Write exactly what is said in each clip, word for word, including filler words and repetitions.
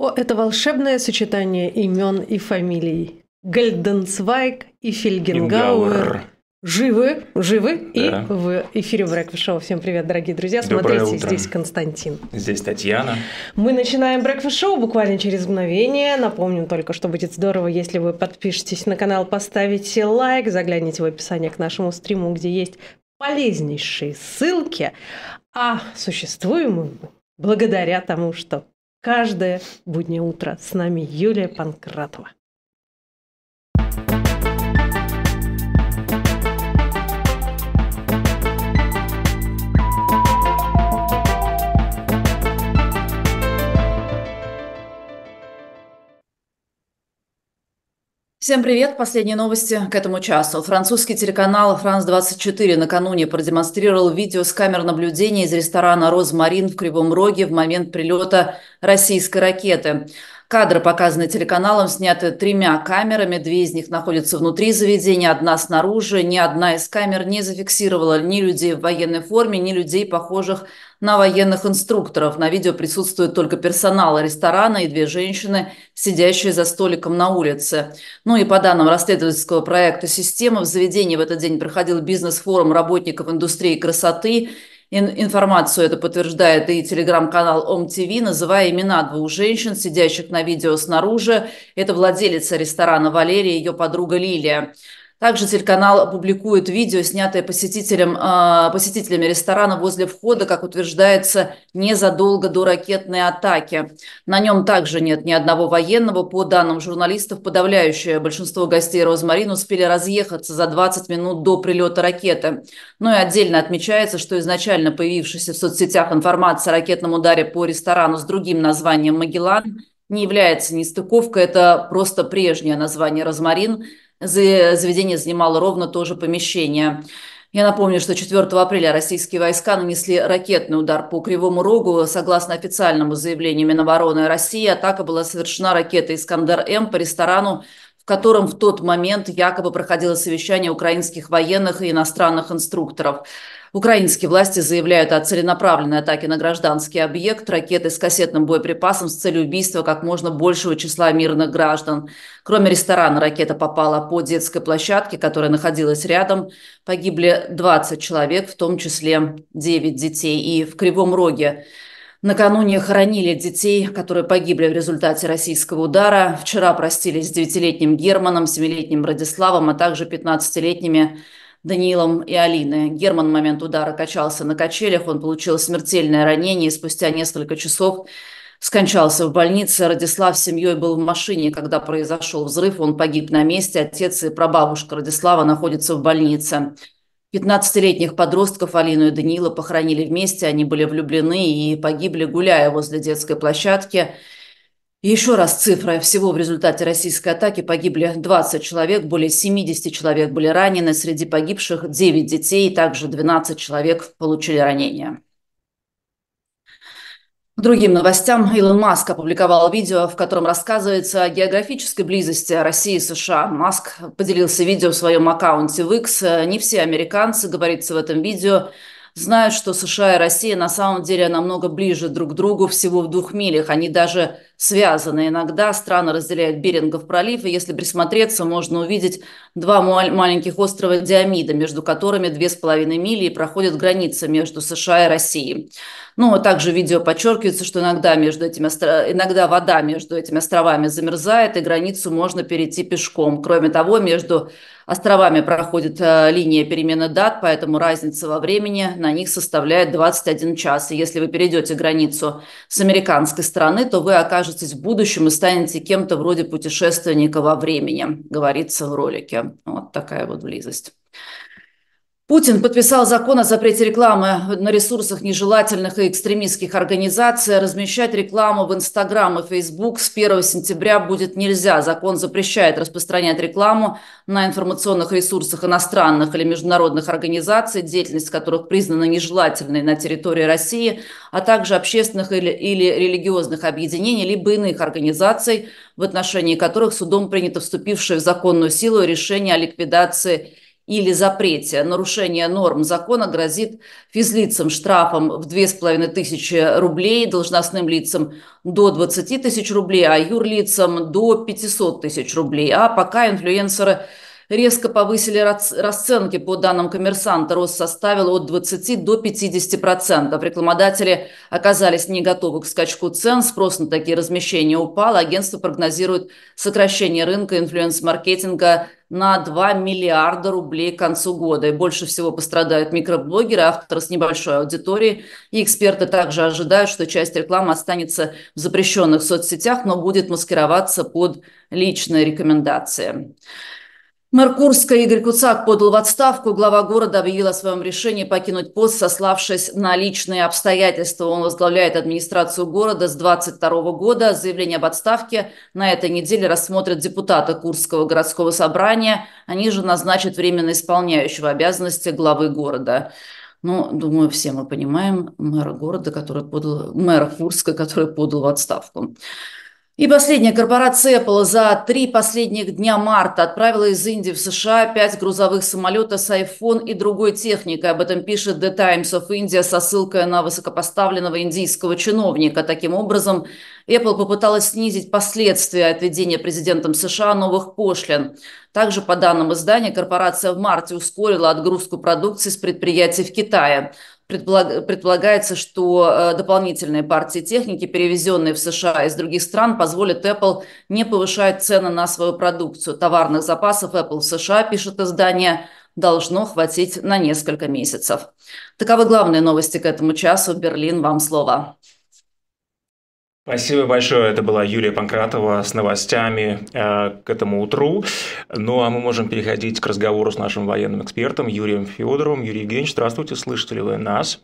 О, это волшебное сочетание имен и фамилий. Гальденцвайг и Фельгенгауэр. Генгауэр. Живы, живы Да. и в эфире Breakfast Show. Всем привет, дорогие друзья. Доброе Смотрите, утро. здесь Константин. Здесь Татьяна. Мы начинаем Breakfast Show буквально через мгновение. Напомню только, что будет здорово, если вы подпишетесь на канал, поставите лайк, загляните в описание к нашему стриму, где есть полезнейшие ссылки. А существуем мы благодаря тому, что каждое буднее утро с нами Юлия Панкратова. Всем привет! Последние новости к этому часу. Французский телеканал Франс двадцать четыре накануне продемонстрировал видео с камер наблюдения из ресторана «Розмарин» в Кривом Роге в момент прилета российской ракеты. Кадры, показанные телеканалом, сняты тремя камерами. Две из них находятся внутри заведения, одна снаружи. Ни одна из камер не зафиксировала ни людей в военной форме, ни людей, похожих на военных инструкторов. На видео присутствует только персонал ресторана и две женщины, сидящие за столиком на улице. Ну и по данным расследовательского проекта «Система», в заведении в этот день проходил бизнес-форум работников индустрии красоты. Информацию это подтверждает и телеграм-канал Ом Ти Ви, называя имена двух женщин, сидящих на видео снаружи. Это владелица ресторана Валерия и ее подруга Лилия. Также телеканал публикует видео, снятое посетителем, э, посетителями ресторана возле входа, как утверждается, незадолго до ракетной атаки. На нем также нет ни одного военного. По данным журналистов, подавляющее большинство гостей «Розмарин» успели разъехаться за двадцать минут до прилета ракеты. Ну и отдельно отмечается, что изначально появившаяся в соцсетях информация о ракетном ударе по ресторану с другим названием «Магеллан» не является нестыковкой, это просто прежнее название «Розмарин». Заведение занимало ровно то же помещение. Я напомню, что четвёртого апреля российские войска нанесли ракетный удар по Кривому Рогу. Согласно официальному заявлению Минобороны России, атака была совершена ракетой «Искандер-М» по ресторану, в котором в тот момент якобы проходило совещание украинских военных и иностранных инструкторов. Украинские власти заявляют о целенаправленной атаке на гражданский объект, ракеты с кассетным боеприпасом с целью убийства как можно большего числа мирных граждан. Кроме ресторана, ракета попала по детской площадке, которая находилась рядом. Погибли двадцать человек, в том числе девять детей. И в Кривом Роге накануне хоронили детей, которые погибли в результате российского удара. Вчера простились с девятилетним Германом, семилетним Радиславом, а также пятнадцатилетними Даниилом и Алиной. Герман в момент удара качался на качелях, он получил смертельное ранение и спустя несколько часов скончался в больнице. Радислав с семьей был в машине, когда произошел взрыв, он погиб на месте. Отец и прабабушка Радислава находятся в больнице. пятнадцатилетних подростков Алину и Даниила похоронили вместе, они были влюблены и погибли, гуляя возле детской площадки. И еще раз цифра. Всего в результате российской атаки погибли двадцать человек, более семьдесят человек были ранены. Среди погибших девять детей, также двенадцать человек получили ранения. К другим новостям. Илон Маск опубликовал видео, в котором рассказывается о географической близости России и США. Маск поделился видео в своем аккаунте в Икс. Не все американцы, говорится в этом видео, знают, что США и Россия на самом деле намного ближе друг к другу, всего в двух милях. Они даже связаны. Иногда страны разделяют Берингов пролив, и если присмотреться, можно увидеть два маленьких острова Диомида, между которыми две с половиной мили, и проходит граница между США и Россией. Ну, а также в видео подчеркивается, что иногда, между этими остро... иногда вода между этими островами замерзает, и границу можно перейти пешком. Кроме того, между островами проходит э, линия перемены дат, поэтому разница во времени на них составляет двадцать один час. И если вы перейдете границу с американской стороны, то вы окажетесь в будущем и станете кем-то вроде путешественника во времени, говорится в ролике. Вот такая вот близость. Путин подписал закон о запрете рекламы на ресурсах нежелательных и экстремистских организаций. Размещать рекламу в Инстаграм и Фейсбук с первого сентября будет нельзя. Закон запрещает распространять рекламу на информационных ресурсах иностранных или международных организаций, деятельность которых признана нежелательной на территории России, а также общественных или, или религиозных объединений, либо иных организаций, в отношении которых судом принято вступившее в законную силу решение о ликвидации или запрете нарушения норм закона грозит физлицам штрафом в две с половиной тысячи рублей, должностным лицам до двадцати тысяч рублей, а юрлицам до пятисот тысяч рублей. А пока инфлюенсеры резко повысили расценки. По данным «Коммерсанта», рост составил от двадцати до пятидесяти процентов. Рекламодатели оказались не готовы к скачку цен, спрос на такие размещения упал. Агентство прогнозирует сокращение рынка инфлюенс-маркетинга на два миллиарда рублей к концу года. И больше всего пострадают микроблогеры, авторы с небольшой аудиторией. И эксперты также ожидают, что часть рекламы останется в запрещенных соцсетях, но будет маскироваться под личные рекомендации. Мэр Курска Игорь Куцак подал в отставку. Глава города объявил о своем решении покинуть пост, сославшись на личные обстоятельства. Он возглавляет администрацию города с две тысячи двадцать второго года. Заявление об отставке на этой неделе рассмотрят депутаты Курского городского собрания. Они же назначат временно исполняющего обязанности главы города. Ну, думаю, все мы понимаем мэра города, который подал, мэра Курска, который подал в отставку. И последняя. Корпорация Apple за три последних дня марта отправила из Индии в США пять грузовых самолетов с iPhone и другой техникой. Об этом пишет The Times of India со ссылкой на высокопоставленного индийского чиновника. Таким образом, Apple попыталась снизить последствия от введения президентом США новых пошлин. Также, по данным издания, корпорация в марте ускорила отгрузку продукции с предприятий в Китае. Предполагается, что дополнительные партии техники, перевезенные в США из других стран, позволят Apple не повышать цены на свою продукцию. Товарных запасов Apple в США, пишет издание, должно хватить на несколько месяцев. Таковы главные новости к этому часу. Берлин, вам слово. Спасибо большое. Это была Юлия Панкратова с новостями э, к этому утру. Ну, а мы можем переходить к разговору с нашим военным экспертом Юрием Федоровым. Юрий Евгеньевич, здравствуйте. Слышите ли вы нас?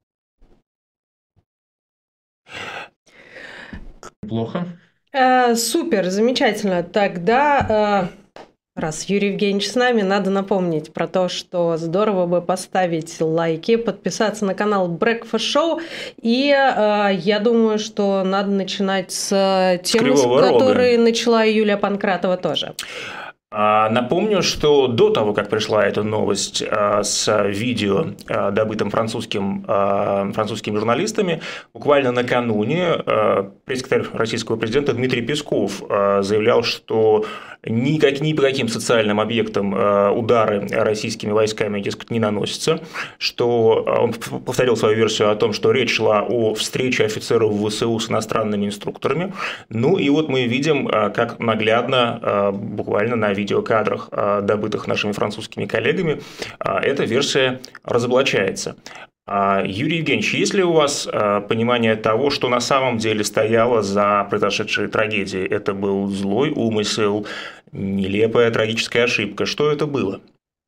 Плохо. Э, супер, замечательно. Тогда... Э... Раз Юрий Евгеньевич с нами, надо напомнить про то, что здорово бы поставить лайки, подписаться на канал Breakfast Show. И э, я думаю, что надо начинать с темы, с которой начала Юлия Панкратова тоже. Напомню, что до того, как пришла эта новость с видео, добытым французским, французскими журналистами, буквально накануне пресс-секретарь российского президента Дмитрий Песков заявлял, что никак, ни по каким социальным объектам удары российскими войсками, дескать, не наносятся, что он повторил свою версию о том, что речь шла о встрече офицеров ВСУ с иностранными инструкторами. Ну и вот мы видим, как наглядно, буквально на видеокадрах, добытых нашими французскими коллегами, эта версия разоблачается. Юрий Евгеньевич, есть ли у вас понимание того, что на самом деле стояло за произошедшей трагедией? Это был злой умысел, нелепая трагическая ошибка. Что это было?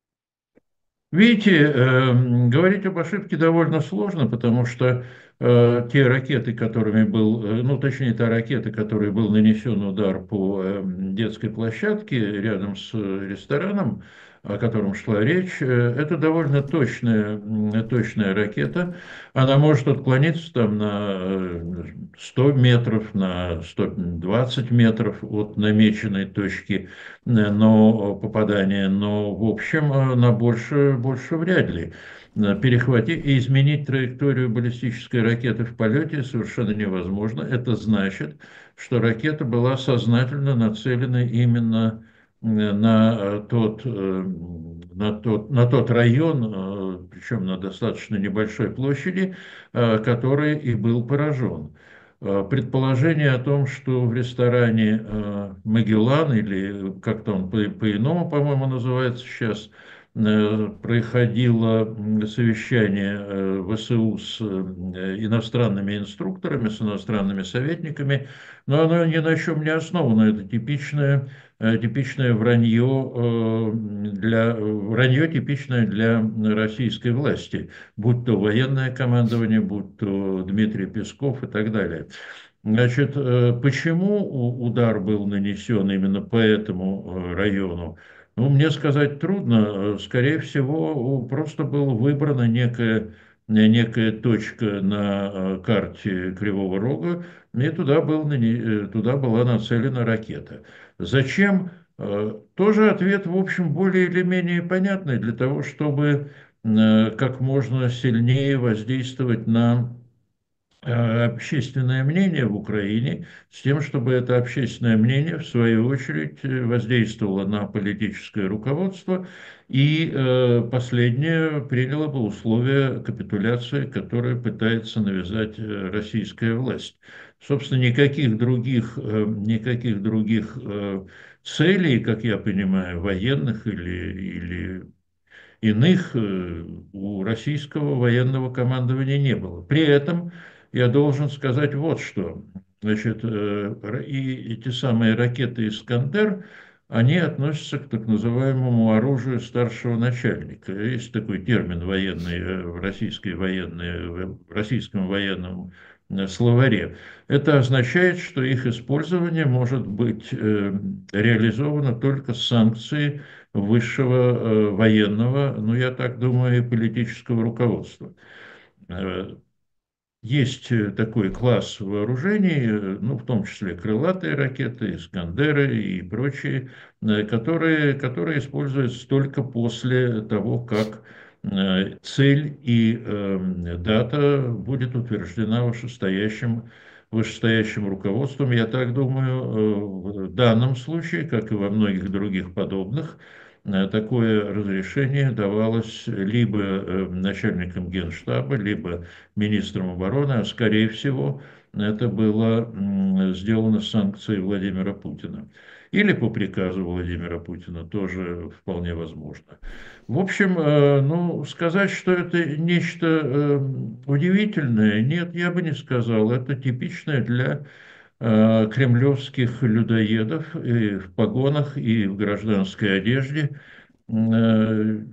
Видите, э, говорить об ошибке довольно сложно, потому что э, те ракеты, которыми был, э, ну точнее, та ракета, которой был нанесен удар по э, детской площадке рядом с рестораном, о котором шла речь, это довольно точная, точная ракета. Она может отклониться там на сто метров, на сто двадцать метров от намеченной точки но, попадания, но в общем на больше, больше вряд ли. Перехватить и изменить траекторию баллистической ракеты в полете совершенно невозможно. Это значит, что ракета была сознательно нацелена именно на тот, на тот, на тот район, причем на достаточно небольшой площади, который и был поражен. Предположение о том, что в ресторане «Магеллан», или как-то он по-иному, по-моему, называется сейчас, происходило совещание ВСУ с иностранными инструкторами, с иностранными советниками, но оно ни на чем не основано. Это типичное, типичное вранье, для, вранье типичное для российской власти, будь то военное командование, будь то Дмитрий Песков и так далее. Значит, почему удар был нанесен именно по этому району? Ну, мне сказать трудно. Скорее всего, просто была выбрана некая, некая точка на карте Кривого Рога, и туда, был, туда была нацелена ракета. Зачем Тоже ответ, в общем, более или менее понятный для того, чтобы как можно сильнее воздействовать на общественное мнение в Украине, с тем, чтобы это общественное мнение, в свою очередь, воздействовало на политическое руководство, и последнее приняло бы условия капитуляции, которые пытается навязать российская власть. Собственно, никаких других, никаких других целей, как я понимаю, военных или, или иных у российского военного командования не было. При этом я должен сказать вот что. Значит, и эти самые ракеты «Искандер», они относятся к так называемому оружию старшего начальника. Есть такой термин военный в, российской военной, в российском военном словаре. Это означает, что их использование может быть реализовано только с санкцией высшего военного, ну, я так думаю, и политического руководства. Есть такой класс вооружений, ну, в том числе крылатые ракеты, «Искандеры» и прочие, которые, которые используются только после того, как цель и дата будет утверждена вышестоящим, вышестоящим руководством. Я так думаю, в данном случае, как и во многих других подобных, такое разрешение давалось либо начальником Генштаба, либо министром обороны, а скорее всего это было сделано с санкцией Владимира Путина. Или по приказу Владимира Путина, тоже вполне возможно. В общем, ну, сказать, что это нечто удивительное, нет, я бы не сказал. Это типичное для кремлевских людоедов и в погонах, и в гражданской одежде. Значит,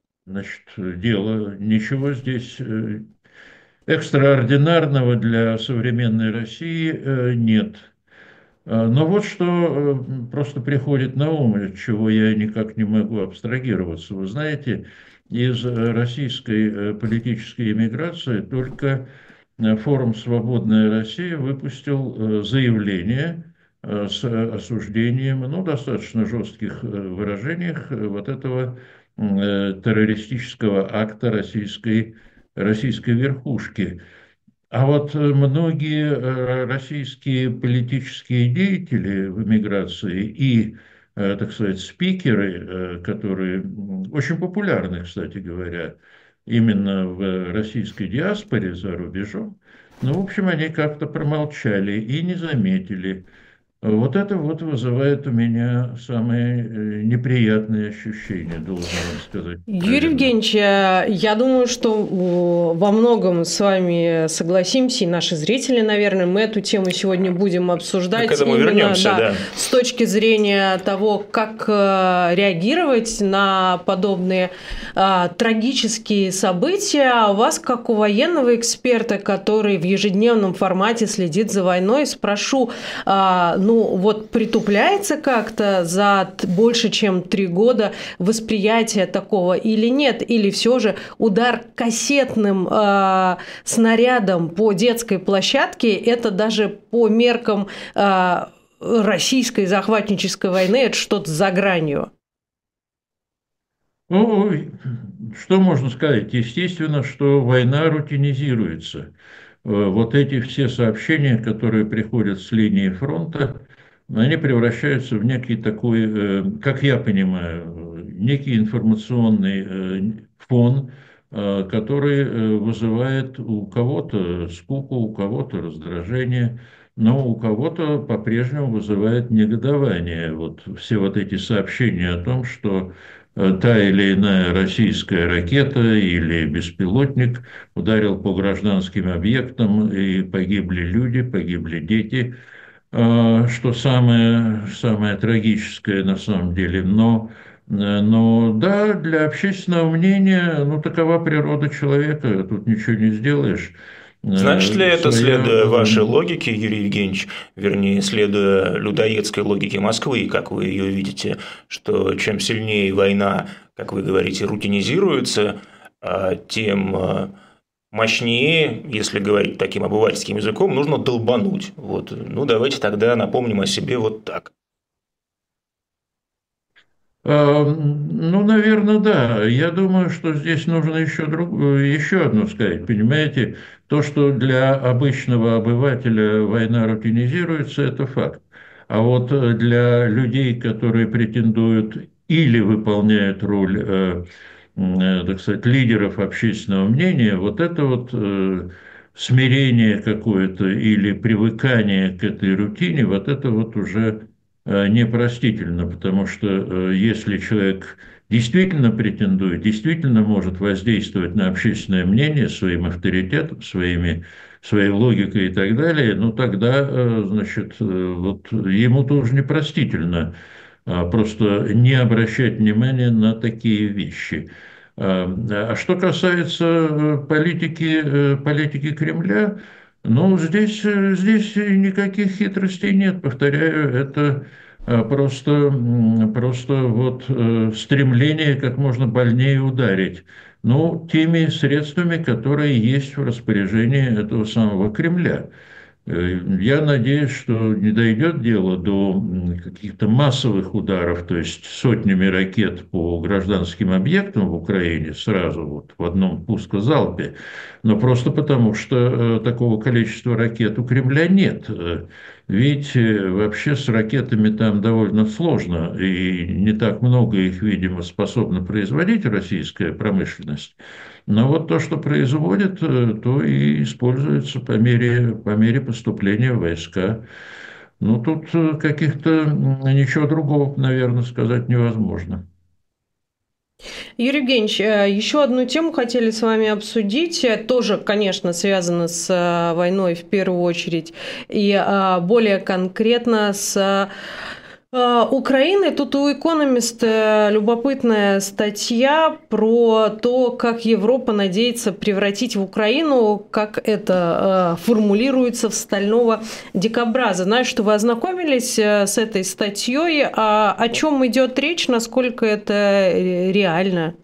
дело, ничего здесь экстраординарного для современной России нет. Но вот что просто приходит на ум, от чего я никак не могу абстрагироваться. Вы знаете, из российской политической эмиграции только форум «Свободная Россия» выпустил заявление с осуждением, ну, достаточно жестких выражениях вот этого террористического акта российской, российской верхушки. А вот многие российские политические деятели в эмиграции и, так сказать, спикеры, которые очень популярны, кстати говоря, именно в российской диаспоре за рубежом, ну, в общем, они как-то промолчали и не заметили. Вот это вот вызывает у меня самые неприятные ощущения, должен вам сказать. Юрий Евгеньевич, я думаю, что во многом с вами согласимся, и наши зрители, наверное, мы эту тему сегодня будем обсуждать. Мы к этому именно, вернемся, да, да. С точки зрения того, как реагировать на подобные а, трагические события. У вас, как у военного эксперта, который в ежедневном формате следит за войной, спрошу, а, ну, Ну, вот притупляется как-то за больше, чем три года восприятие такого или нет? Или все же удар кассетным э, снарядом по детской площадке – это даже по меркам э, российской захватнической войны это что-то за гранью? Ну, что можно сказать? Естественно, что война рутинизируется. Вот эти все сообщения, которые приходят с линии фронта, они превращаются в некий такой, как я понимаю, некий информационный фон, который вызывает у кого-то скуку, у кого-то раздражение, но у кого-то по-прежнему вызывает негодование. Вот все вот эти сообщения о том, что та или иная российская ракета или беспилотник ударил по гражданским объектам, и погибли люди, погибли дети, что самое, самое трагическое на самом деле. Но, но да, для общественного мнения, ну, такова природа человека, тут ничего не сделаешь. Значит ли это, следуя вашей логике, Юрий Евгеньевич, вернее, следуя людоедской логике Москвы, как вы ее видите, что чем сильнее война, как вы говорите, рутинизируется, тем мощнее, если говорить таким обывательским языком, нужно долбануть. Вот. Ну, давайте тогда напомним о себе вот так. А, Ну, наверное, да. Я думаю, что здесь нужно еще, друг... еще одно сказать. Понимаете, то, что для обычного обывателя война рутинизируется, это факт. А вот э, для людей, которые претендуют или выполняют роль, э, м, э, так сказать, лидеров общественного мнения, вот это вот э, смирение какое-то или привыкание к этой рутине, вот это вот уже э, непростительно, потому что э, если человек действительно претендует, действительно может воздействовать на общественное мнение своим авторитетом, своими, своей логикой и так далее, ну тогда, э, значит, э, вот ему тоже непростительно а, просто не обращать внимания на такие вещи. А а что касается э, политики, э, политики Кремля, ну, здесь, э, здесь никаких хитростей нет. Повторяю, это э, просто, м, просто вот э, стремление как можно больнее ударить. Ну, теми средствами, которые есть в распоряжении этого самого Кремля. Э, Я надеюсь, что не дойдет дело до м, каких-то массовых ударов, то есть сотнями ракет по гражданским объектам в Украине сразу вот в одном пускозалпе, но просто потому, что э, такого количества ракет у Кремля нет. Э, Ведь э, вообще с ракетами там довольно сложно, и не так много их, видимо, способна производить российская промышленность. Но вот то, что производят, э, то и используется по мере, по мере поступления в войска. Ну, тут э, каких-то м, ничего другого, наверное, сказать невозможно. Юрий Евгеньевич, э, еще одну тему хотели с вами обсудить. Э, Тоже, конечно, связано с э, войной в первую очередь. И э, более конкретно с э, Украиной. Тут у Economist э, любопытная статья про то, как Европа надеется превратить в Украину, как это э, формулируется, в стального дикобраза. Знаю, что вы ознакомились э, с этой статьей. А о чем идет речь, насколько это э, реально?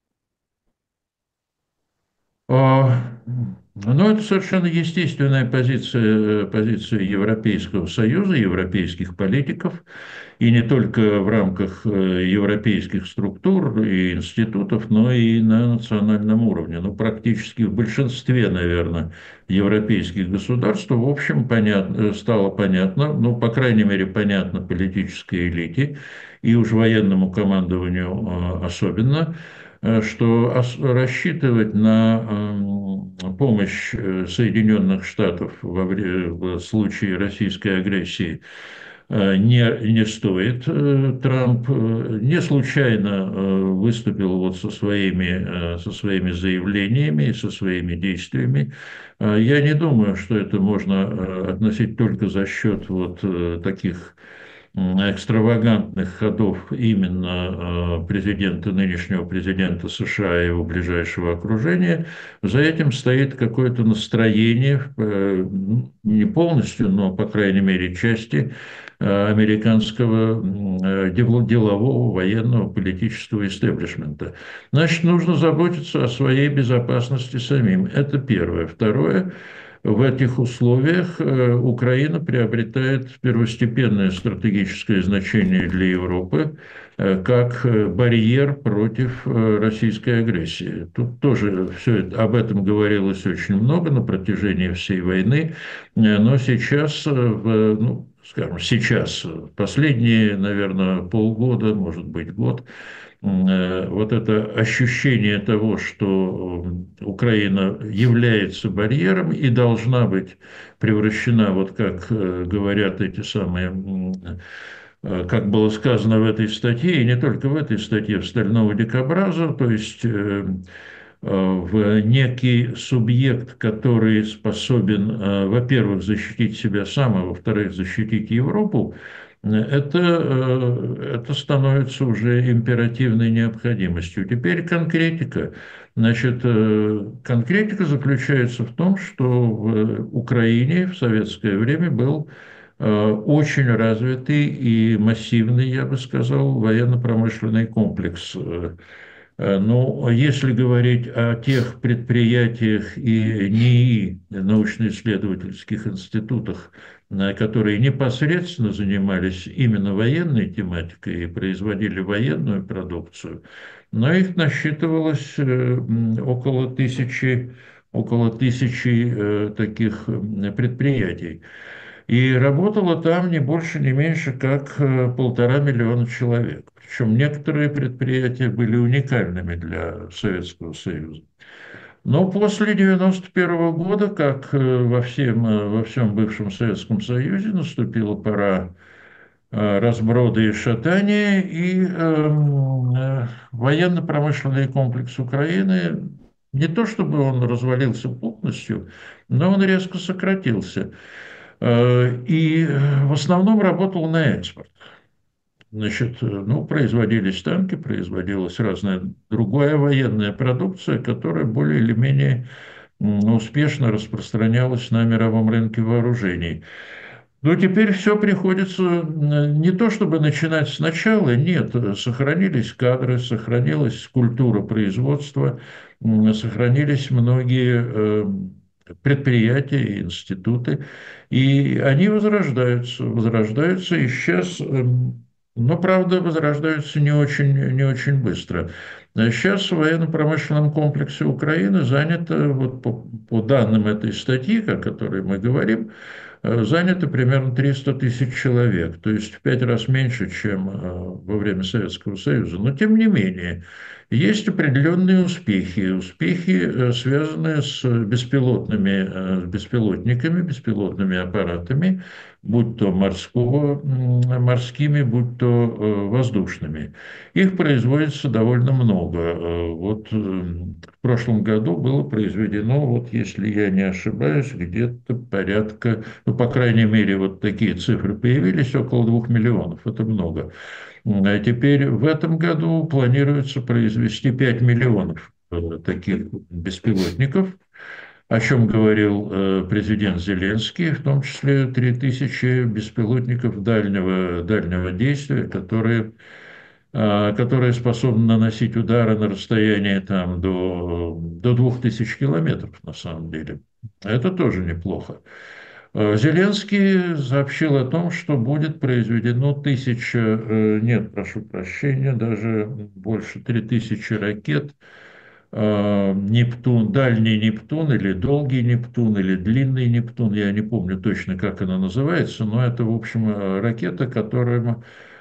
А, Ну, это совершенно естественная позиция, позиция Европейского Союза, европейских политиков, и не только в рамках э, европейских структур и институтов, но и на национальном уровне. Ну, практически в большинстве, наверное, европейских государств, в общем, понятно, стало понятно, ну, по крайней мере, понятно политической элите и уж военному командованию э, особенно, э, что рассчитывать на эм, помощь э, Соединенных Штатов во вре- в случае российской агрессии э, не, не стоит. Э, Трамп э, не случайно э, выступил вот со своими, э, со своими заявлениями и со своими действиями. Э, Я не думаю, что это можно э, относить только за счет вот э, таких экстравагантных ходов именно э, президента, нынешнего президента США и его ближайшего окружения. За этим стоит какое-то настроение, э, не полностью, но, по крайней мере, части э, американского э, делового, военного, политического истеблишмента. Значит, нужно заботиться о своей безопасности самим. Это первое. Второе. В этих условиях э, Украина приобретает первостепенное стратегическое значение для Европы э, как э, барьер против э, российской агрессии. Тут тоже все это, об этом говорилось очень много на протяжении всей войны, э, но сейчас, э, в, ну, скажем, сейчас, последние, наверное, полгода, может быть, год, э, вот это ощущение того, что э, Украина является барьером и должна быть превращена, вот как э, говорят эти самые, э, как было сказано в этой статье, и не только в этой статье, в «Стального дикобраза», то есть э, э, в некий субъект, который способен, э, во-первых, защитить себя сам, а во-вторых, защитить Европу, это, э, это становится уже императивной необходимостью. Теперь конкретика. Значит, э, конкретика заключается в том, что в Украине в советское время был э, очень развитый и массивный, я бы сказал, военно-промышленный комплекс. Э, Э, Ну, если говорить о тех предприятиях и НИИ, научно-исследовательских институтах, э, которые непосредственно занимались именно военной тематикой и производили военную продукцию, но их насчитывалось э, м, около тысячи, около тысячи э, таких м, предприятий. И работало там не больше, не меньше, как э, полтора миллиона человек. Причем некоторые предприятия были уникальными для Советского Союза. Но после девяносто первого года, как э, во всем, э, во всем бывшем Советском Союзе, наступила пора э, разброда и шатания, и эм, э, военно-промышленный комплекс Украины не то чтобы он развалился полностью, но он резко сократился. Э, И э, в основном работал на экспорт. Значит, э, ну, производились танки, производилась разная другая военная продукция, которая более или менее м, успешно распространялась на мировом рынке вооружений. Но теперь все приходится м, не то чтобы начинать сначала, нет, э, сохранились кадры, сохранилась культура производства, м, сохранились многие э, предприятия и институты, и они возрождаются, возрождаются, и сейчас, эм, но, правда, возрождаются не очень, не очень быстро. А сейчас в военно-промышленном комплексе Украины занято, вот по, по данным этой статьи, о которой мы говорим, э, занято примерно триста тысяч человек, то есть в пять раз меньше, чем э, во время Советского Союза. Но тем не менее, есть определенные успехи, успехи, э, связанные с беспилотными, э, беспилотниками, беспилотными аппаратами, будь то морского, м, морскими, будь то э, воздушными. Их производится довольно много. Э, Вот э, в прошлом году было произведено, вот если я не ошибаюсь, где-то порядка, ну, по крайней мере, вот такие цифры появились, около двух миллионов. Это много. А теперь в этом году планируется произвести пять миллионов э, таких беспилотников, о чем говорил э, президент Зеленский, в том числе три тысячи беспилотников дальнего, дальнего действия, которые, э, которые способны наносить удары на расстояние там, до, до двух тысяч километров на самом деле. Это тоже неплохо. Э, Зеленский сообщил о том, что будет произведено тысяча, э, нет, прошу прощения, даже больше три тысячи ракет э, Нептун, дальний Нептун или долгий Нептун или длинный Нептун, я не помню точно, как она называется, но это, в общем, э, ракета, которая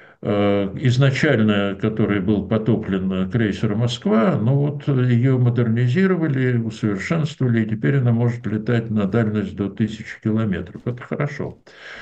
э, изначально, который был потоплен крейсер «Москва», но вот ее модернизировали, усовершенствовали, и теперь она может летать на дальность до тысячи километров. Это хорошо.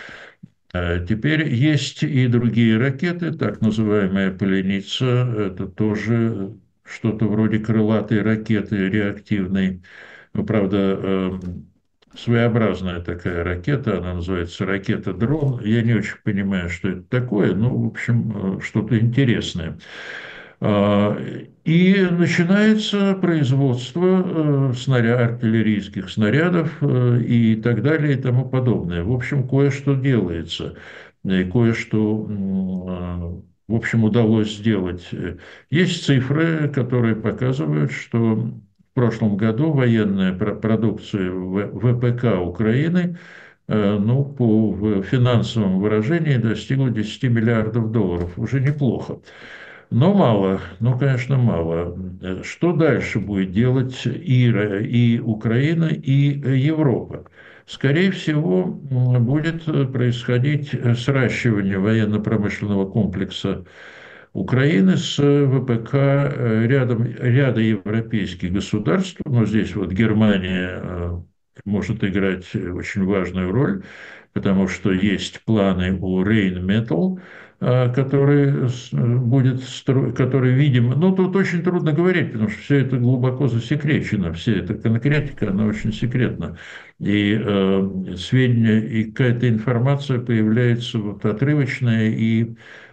Э, Теперь есть и другие ракеты, так называемая «Поленица», это тоже что-то вроде крылатой ракеты реактивной. Ну, правда, э, своеобразная такая ракета, она называется ракета-дрон. Я не очень понимаю, что это такое, но, в общем, э, что-то интересное. А, И начинается производство э, снаря- артиллерийских снарядов э, и так далее и тому подобное. В общем, кое-что делается, и кое-что, м, а, в общем, удалось сделать. Есть цифры, которые показывают, что в прошлом году военная про- продукция В- ВПК Украины, э, ну, по в финансовому выражению достигла десяти миллиардов долларов. Уже неплохо. Но мало, ну, конечно, мало. Что дальше будет делать и, Ра- и Украина, и Европа? Скорее всего, м, будет происходить сращивание военно-промышленного комплекса Украины с ВПК э, рядом, ряда европейских государств. Но здесь вот Германия э, может играть очень важную роль, потому что есть планы у Rheinmetall, э, который с- будет, стро- который, видимо, ну, тут очень трудно говорить, потому что все это глубоко засекречено, вся эта конкретика, она очень секретна. И э, сведения, и какая-то информация появляется вот отрывочная и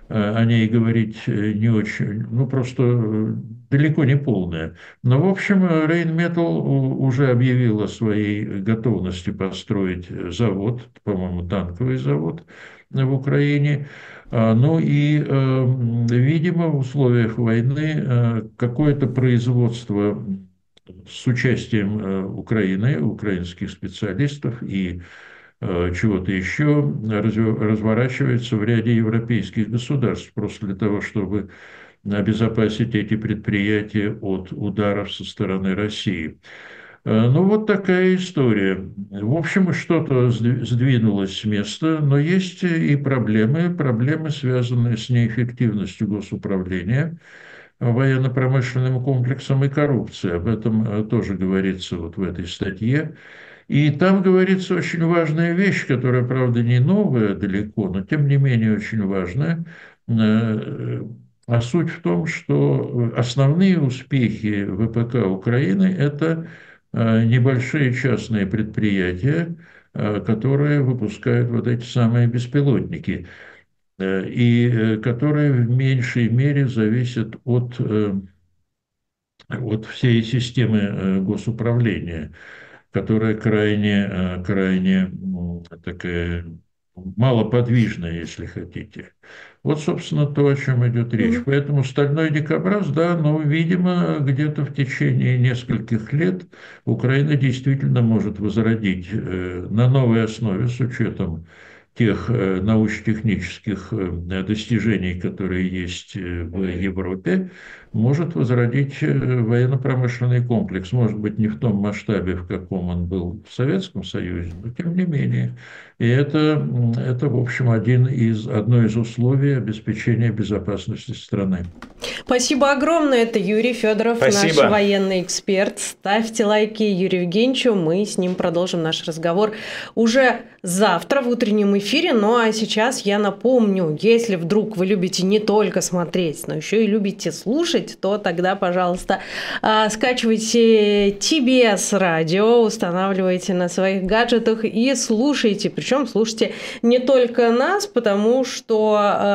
о ней говорить не очень, ну, просто далеко не полная. Но, в общем, Рейнметалл уже объявил о своей готовности построить завод, по-моему, танковый завод в Украине. Ну и, видимо, в условиях войны какое-то производство с участием Украины, украинских специалистов и чего-то еще разворачивается в ряде европейских государств, просто для того, чтобы обезопасить эти предприятия от ударов со стороны России. Ну, вот такая история. В общем, что-то сдвинулось с места, но есть и проблемы, проблемы, связанные с неэффективностью госуправления военно-промышленным комплексом и коррупцией. Об этом тоже говорится вот в этой статье. И там говорится очень важная вещь, которая, правда, не новая далеко, но тем не менее очень важная. А суть в том, что основные успехи ВПК Украины – это небольшие частные предприятия, которые выпускают вот эти самые беспилотники, и которые в меньшей мере зависят от, от всей системы госуправления, которая крайне, крайне такая малоподвижная, если хотите. Вот, собственно, то, о чем идет речь. Mm-hmm. Поэтому «Стальной дикобраз», да, но, видимо, где-то в течение нескольких лет Украина действительно может возродить на новой основе, с учетом тех научно-технических достижений, которые есть в Европе, может возродить военно-промышленный комплекс. Может быть, не в том масштабе, в каком он был в Советском Союзе, но тем не менее. И это, это в общем, один из, одно из условий обеспечения безопасности страны. Спасибо огромное. Это Юрий Федоров, Спасибо. Наш военный эксперт. Ставьте лайки Юрию Евгеньевичу. Мы с ним продолжим наш разговор уже завтра в утреннем эфире. Ну а сейчас я напомню, если вдруг вы любите не только смотреть, но еще и любите слушать, то тогда, пожалуйста, скачивайте ти би эс радио, устанавливайте на своих гаджетах и слушайте. Причем слушайте не только нас, потому что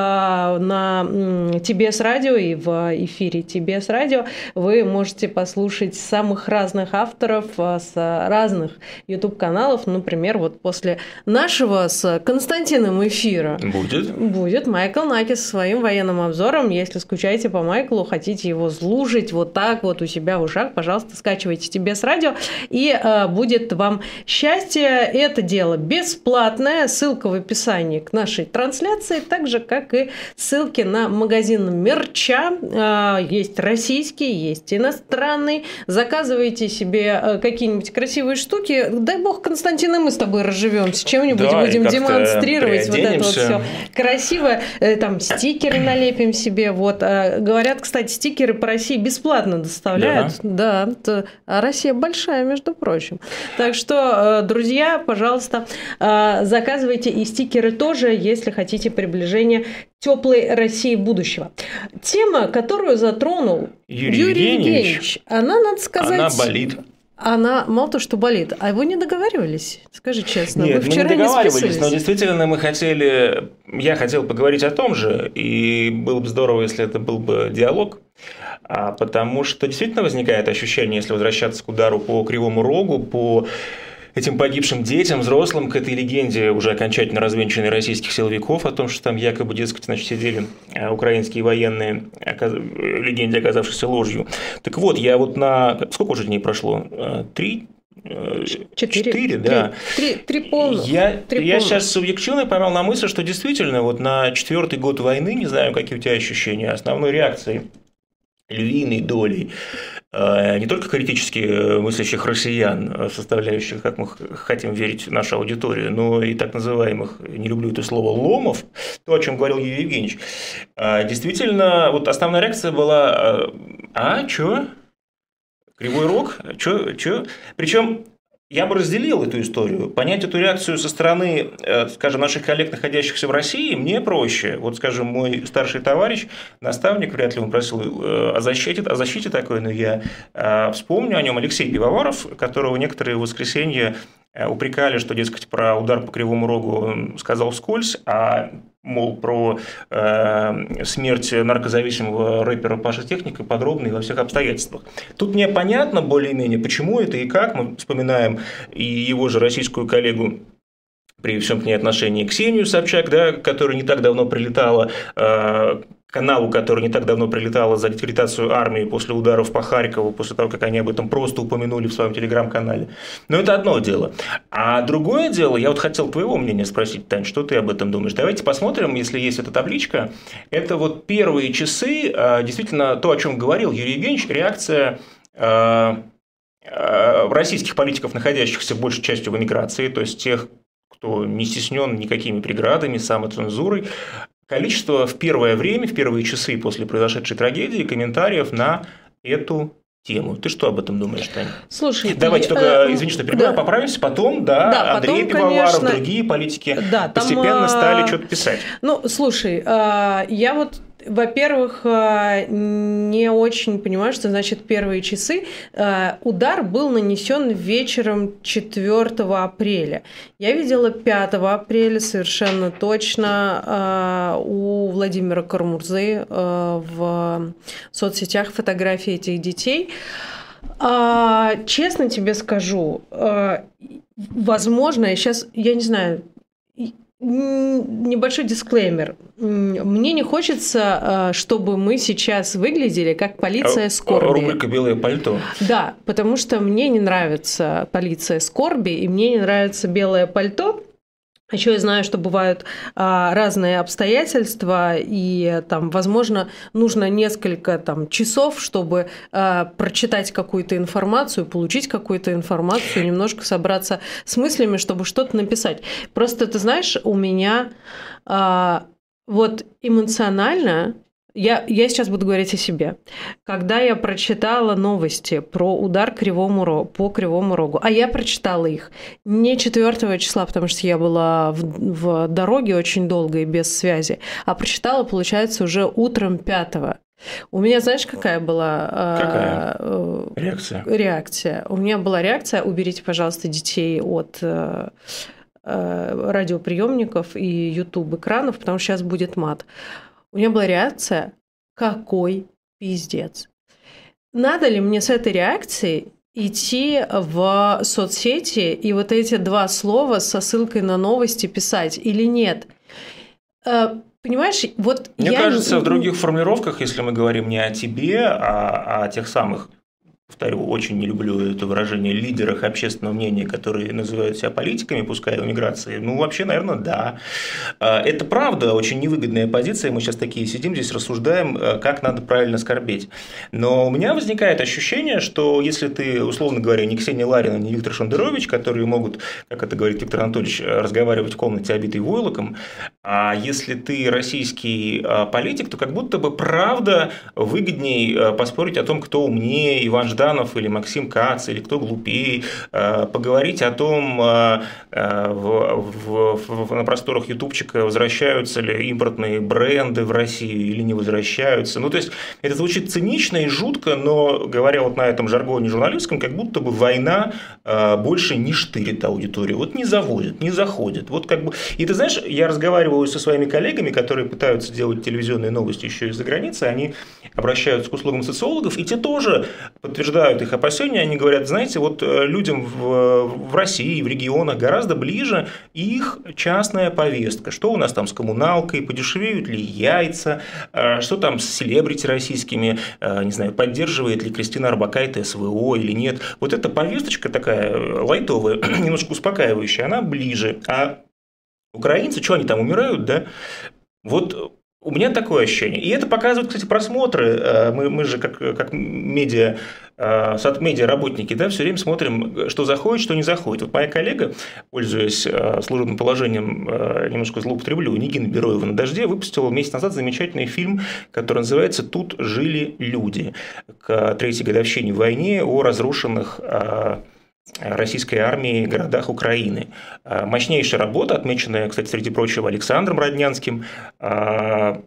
на ти би эс радио и в эфире ти би эс радио вы можете послушать самых разных авторов с разных YouTube-каналов. Например, вот после нашего с Константином эфира будет, будет Майкл Накис со своим военным обзором. Если скучаете по Майклу, хотите его слушать вот так вот у себя в ушах, пожалуйста, скачивайте ти би эс радио, и э, будет вам счастье. Это дело бесплатное. Ссылка в описании к нашей трансляции, так же, как и ссылки на магазин мерча. Есть российский, есть иностранный. Заказывайте себе какие-нибудь красивые штуки. Дай бог, Константин, и мы с тобой разживемся. Чем-нибудь да, будем демонстрировать вот это вот все красивое. Там стикеры налепим себе. Вот. Говорят, кстати, стикеры по России бесплатно доставляют. Да. Да. А Россия большая, между прочим. Так что, друзья, пожалуйста, заказывайте и стикеры тоже, если хотите приближения теплой России будущего. Тема, которую затронул Юрий, Юрий Евгеньевич, Евгеньевич, она, надо сказать... Она болит. Она мало то, что болит. А вы не договаривались? Скажи честно. Нет, вы вчера мы не договаривались, не но действительно мы хотели... Я хотел поговорить о том же, и было бы здорово, если это был бы диалог, потому что действительно возникает ощущение, если возвращаться к удару по Кривому Рогу, по этим погибшим детям, взрослым, к этой легенде, уже окончательно развенчанной российских силовиков, о том, что там якобы, дескать, значит, сидели украинские военные, легенде, оказавшейся ложью. Так вот, я вот на... Сколько уже дней прошло? Три? Четыре, Четыре, да. Три, три, три полных. Я, три я полных. сейчас субъективно поймал на мысль, что действительно вот на четвертый год войны, не знаю, какие у тебя ощущения, основной реакцией, львиной долей не только критически мыслящих россиян, составляющих, как мы хотим верить, нашу аудиторию, но и так называемых, не люблю это слово, ломов, то, о чем говорил Юрий Евгеньевич. Действительно, вот основная реакция была: а, чё? Кривой Рог? Чё? Чё? Причем я бы разделил эту историю. Понять эту реакцию со стороны, скажем, наших коллег, находящихся в России, мне проще. Вот, скажем, мой старший товарищ, наставник, вряд ли он просил о защите, о защите такой, но я вспомню о нем, Алексей Пивоваров, которого некоторые в воскресенье упрекали, что, дескать, про удар по Кривому Рогу сказал вскользь, а мол, про э, смерть наркозависимого рэпера Паши Техника подробно и во всех обстоятельствах. Тут мне понятно более-менее, почему это и как. Мы вспоминаем и его же российскую коллегу, при всем к ней отношении, Ксению Собчак, да, которая не так давно прилетала, э, каналу, который не так давно прилетала за дискредитацию армии после ударов по Харькову, после того, как они об этом просто упомянули в своем телеграм-канале. Но это одно дело. А другое дело, я вот хотел твоего мнения спросить, Тань, что ты об этом думаешь? Давайте посмотрим, если есть эта табличка. Это вот первые часы, действительно, то, о чем говорил Юрий Евгеньевич, реакция российских политиков, находящихся большей частью в эмиграции, то есть тех, кто не стеснен никакими преградами, самоцензурой, количество в первое время, в первые часы после произошедшей трагедии комментариев на эту тему. Ты что об этом думаешь, Таня? Слушай, давайте и, только, э, извини, что перебиваю, да. поправимся, потом, да, да Андрей потом, Пивоваров, конечно, другие политики да, постепенно там, стали что-то писать. Ну, слушай, я вот во-первых, не очень понимаю, что значит первые часы. Удар был нанесен вечером четвёртого апреля. Я видела пятого апреля совершенно точно у Владимира Кармурзы в соцсетях фотографии этих детей. Честно тебе скажу, возможно, я сейчас, я не знаю, небольшой дисклеймер. Мне не хочется, чтобы мы сейчас выглядели как полиция скорби. Рубрика «Белое пальто». Да, потому что мне не нравится полиция скорби, и мне не нравится белое пальто. Еще я знаю, что бывают а, разные обстоятельства, и там, возможно, нужно несколько там, часов, чтобы а, прочитать какую-то информацию, получить какую-то информацию, немножко собраться с мыслями, чтобы что-то написать. Просто, ты знаешь, у меня а, вот эмоционально... Я, я сейчас буду говорить о себе. Когда я прочитала новости про удар Кривому Рогу, по Кривому Рогу, а я прочитала их не четвёртого числа, потому что я была в, в дороге очень долго и без связи, а прочитала, получается, уже утром пятого. У меня, знаешь, какая была какая? Э, реакция? реакция? У меня была реакция: уберите, пожалуйста, детей от... Э, радиоприемников и YouTube-экранов, потому что сейчас будет мат. У меня была реакция: какой пиздец. Надо ли мне с этой реакцией идти в соцсети и вот эти два слова со ссылкой на новости писать или нет? Понимаешь, вот Мне я... кажется, в других формулировках, если мы говорим не о тебе, а о тех самых, повторю, очень не люблю это выражение, лидерах общественного мнения, которые называют себя политиками, пускай в эмиграции, ну, вообще, наверное, да. Это правда очень невыгодная позиция, мы сейчас такие сидим здесь, рассуждаем, как надо правильно скорбеть. Но у меня возникает ощущение, что если ты, условно говоря, не Ксения Ларина, не Виктор Шендерович, которые могут, как это говорит Виктор Анатольевич, разговаривать в комнате, обитой войлоком, а если ты российский политик, то как будто бы правда выгодней поспорить о том, кто умнее, Иван Жданов или Максим Кац, или кто глупее, поговорить о том, в, в, в, на просторах ютубчика возвращаются ли импортные бренды в Россию или не возвращаются. Ну, то есть, это звучит цинично и жутко, но, говоря вот на этом жаргоне журналистском, как будто бы война больше не штырит аудиторию, вот не заводит, не заходит. Вот как бы... И ты знаешь, я разговариваю со своими коллегами, которые пытаются делать телевизионные новости еще из-за границы, они обращаются к услугам социологов, и те тоже подтверждают их опасения, они говорят: знаете, вот людям в, в России, в регионах гораздо ближе их частная повестка. Что у нас там с коммуналкой, подешевеют ли яйца, что там с селебрити российскими, не знаю, поддерживает ли Кристина Орбакайте СВО или нет. Вот эта повесточка такая лайтовая, немножко успокаивающая, она ближе. А украинцы, что они там умирают, да? Вот... У меня такое ощущение. И это показывают, кстати, просмотры. Мы, мы же как, как медиа, медиаработники, да, все время смотрим, что заходит, что не заходит. Вот моя коллега, пользуясь служебным положением, немножко злоупотреблю, Нигина Бероева «На дожде», выпустила месяц назад замечательный фильм, который называется «Тут жили люди», к третьей годовщине войны, о разрушенных российской армии в городах Украины. Мощнейшая работа, отмеченная, кстати, среди прочего, Александром Роднянским.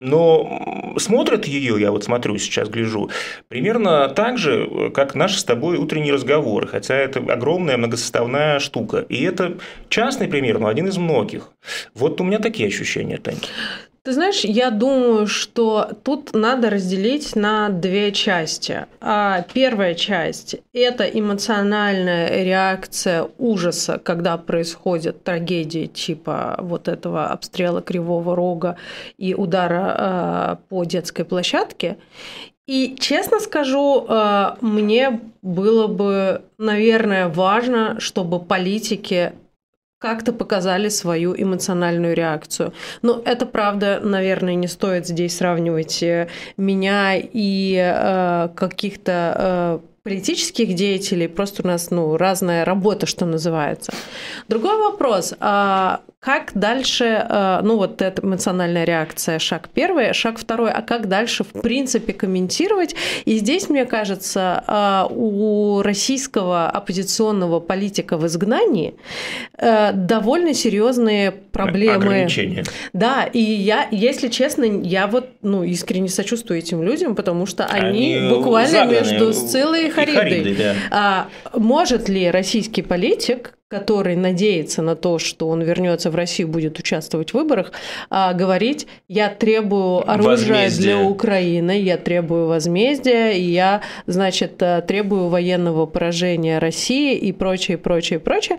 Но смотрят ее, я вот смотрю сейчас, гляжу, примерно так же, как наши с тобой утренние разговоры, хотя это огромная многосоставная штука. И это частный пример, но один из многих. Вот у меня такие ощущения, Тань. Ты знаешь, я думаю, что тут надо разделить на две части. А первая часть – это эмоциональная реакция ужаса, когда происходят трагедии типа вот этого обстрела Кривого Рога и удара э, по детской площадке. И, честно скажу, э, мне было бы, наверное, важно, чтобы политики как-то показали свою эмоциональную реакцию. Но это, правда, наверное, не стоит здесь сравнивать меня и э, каких-то э, политических деятелей. Просто у нас ну, разная работа, что называется. Другой вопрос. А как дальше, ну вот эта эмоциональная реакция, шаг первый, шаг второй, а как дальше в принципе комментировать? И здесь, мне кажется, у российского оппозиционного политика в изгнании довольно серьезные проблемы. Ограничения. Да, и я, если честно, я вот ну, искренне сочувствую этим людям, потому что они, они буквально между Сциллой и Харибдой. Харибдой, да. А может ли российский политик, который надеется на то, что он вернется в Россию, будет участвовать в выборах, говорить: я требую оружия для Украины, я требую возмездия, и я, значит, требую военного поражения России и прочее, прочее, прочее.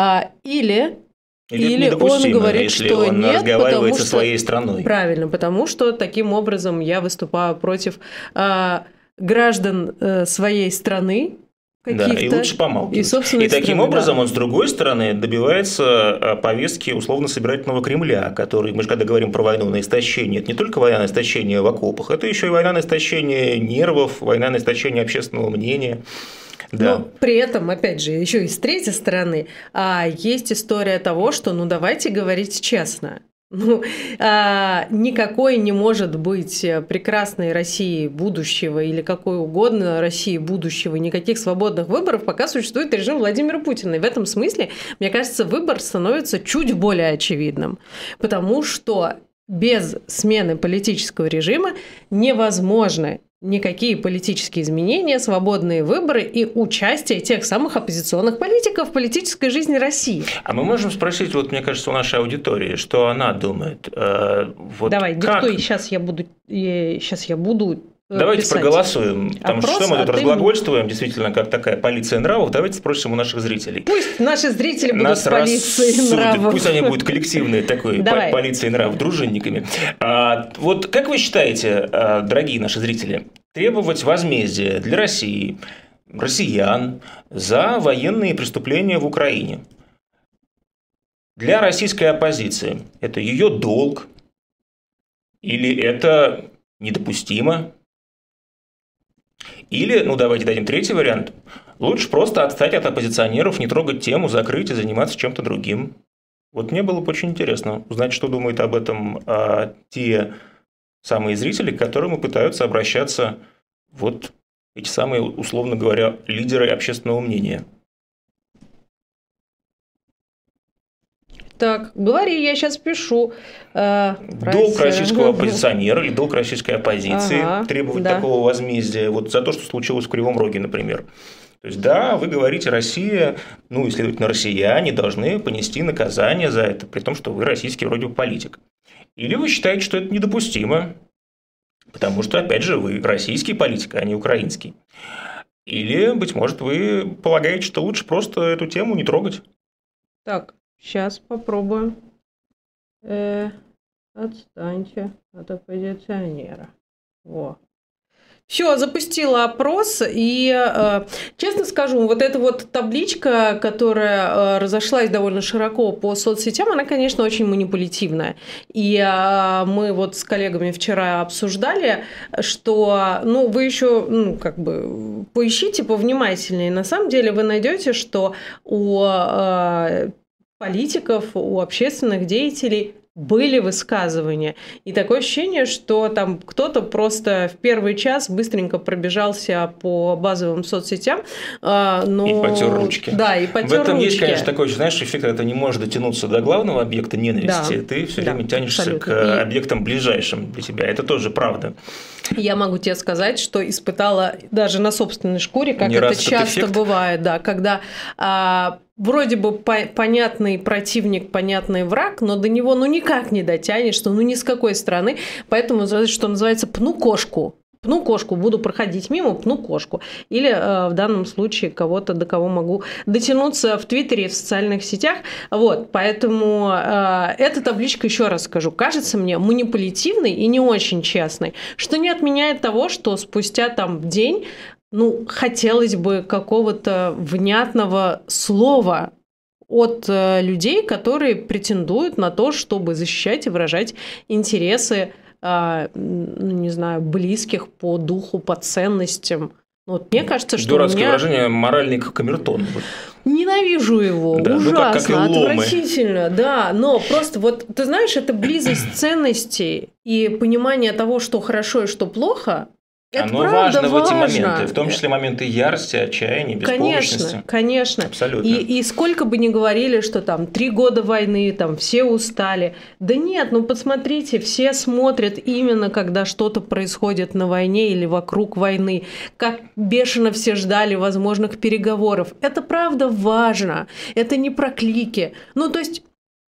Или... Или, Или он говорит, если что он нет, разговаривает со своей что... страной. Правильно, потому что таким образом я выступаю против э, граждан э, своей страны. Да, и лучше помалкивать. И, и таким страны, образом да. он, с другой стороны, добивается повестки условно-собирательного Кремля, который, мы же когда говорим про войну на истощение, это не только война на истощение в окопах, это еще и война на истощение нервов, война на истощение общественного мнения. Да. Но при этом, опять же, еще и с третьей стороны, есть история того, что, ну, давайте говорить честно. Ну, а, никакой не может быть прекрасной России будущего или какой угодно России будущего, никаких свободных выборов, пока существует режим Владимира Путина. И в этом смысле, мне кажется, выбор становится чуть более очевидным, потому что без смены политического режима невозможно никакие политические изменения, свободные выборы и участие тех самых оппозиционных политиков в политической жизни России. А мы можем спросить, вот мне кажется, у нашей аудитории, что она думает? Э, вот Давай, как... диктуй, сейчас я буду, сейчас я буду Давайте писать. проголосуем, потому Опрос, что мы тут а разглагольствуем, ты... действительно, как такая полиция нравов. Давайте спросим у наших зрителей. Пусть наши зрители будут Нас полицией нравов. Пусть они будут коллективной такой полицией нравов, дружинниками. А, вот как вы считаете, дорогие наши зрители, требовать возмездия для России, россиян за военные преступления в Украине для российской оппозиции – это ее долг или это недопустимо? Или, ну давайте дадим третий вариант, лучше просто отстать от оппозиционеров, не трогать тему, закрыть и заниматься чем-то другим. Вот мне было бы очень интересно узнать, что думают об этом а, те самые зрители, к которым пытаются обращаться вот эти самые, условно говоря, лидеры общественного мнения. Так, говори, я сейчас пишу. Э, долг российского оппозиционера или долг российской оппозиции ага, требовать да. такого возмездия вот за то, что случилось в Кривом Роге, например. То есть, да, вы говорите, Россия, ну и, следовательно, россияне должны понести наказание за это, при том, что вы российский вроде бы политик. Или вы считаете, что это недопустимо, потому что, опять же, вы российский политик, а не украинский. Или, быть может, вы полагаете, что лучше просто эту тему не трогать. Так. Сейчас попробуем. Э, отстаньте от оппозиционера. Во. Все, запустила опрос, и, э, честно скажу, вот эта вот табличка, которая э, разошлась довольно широко по соцсетям, она, конечно, очень манипулятивная. И э, мы вот с коллегами вчера обсуждали, что, ну, вы еще, ну, как бы, поищите повнимательнее. На самом деле вы найдете, что у э, политиков, у общественных деятелей были высказывания. И такое ощущение, что там кто-то просто в первый час быстренько пробежался по базовым соцсетям. Но... И потер ручки. Да, и потер В этом ручки. есть, конечно, такой, знаешь, эффект, когда ты не можешь дотянуться до главного объекта ненависти, Да. ты все Да, время тянешься абсолютно. к И... объектам ближайшим для тебя. Это тоже правда. Я могу тебе сказать, что испытала даже на собственной шкуре, как Не это раз часто этот бывает, да, когда а, вроде бы по- понятный противник, понятный враг, но до него ну никак не дотянешься, ну ни с какой стороны, поэтому, что называется, пну кошку. Пну кошку, буду проходить мимо, пну кошку. Или э, в данном случае кого-то, до кого могу дотянуться в Твиттере и в социальных сетях. Вот, поэтому э, эта табличка, еще раз скажу, кажется мне манипулятивной и не очень честной, что не отменяет того, что спустя там день, ну, хотелось бы какого-то внятного слова от э, людей, которые претендуют на то, чтобы защищать и выражать интересы, ну, не знаю, близких по духу, по ценностям. Вот мне кажется, что Дурацкое у меня... выражение «моральный камертон». Ненавижу его, да, ужасно, ну, как, как и ломы. Отвратительно, да, но просто вот, ты знаешь, это близость ценностей и понимание того, что хорошо и что плохо. Это Оно правда важно в эти важно. моменты, в том числе моменты ярости, отчаяния, беспомощности. Конечно, конечно. Абсолютно. И, и сколько бы ни говорили, что там три года войны, там все устали. Да нет, ну посмотрите, все смотрят именно, когда что-то происходит на войне или вокруг войны. Как бешено все ждали возможных переговоров. Это правда важно. Это не про клики. Ну то есть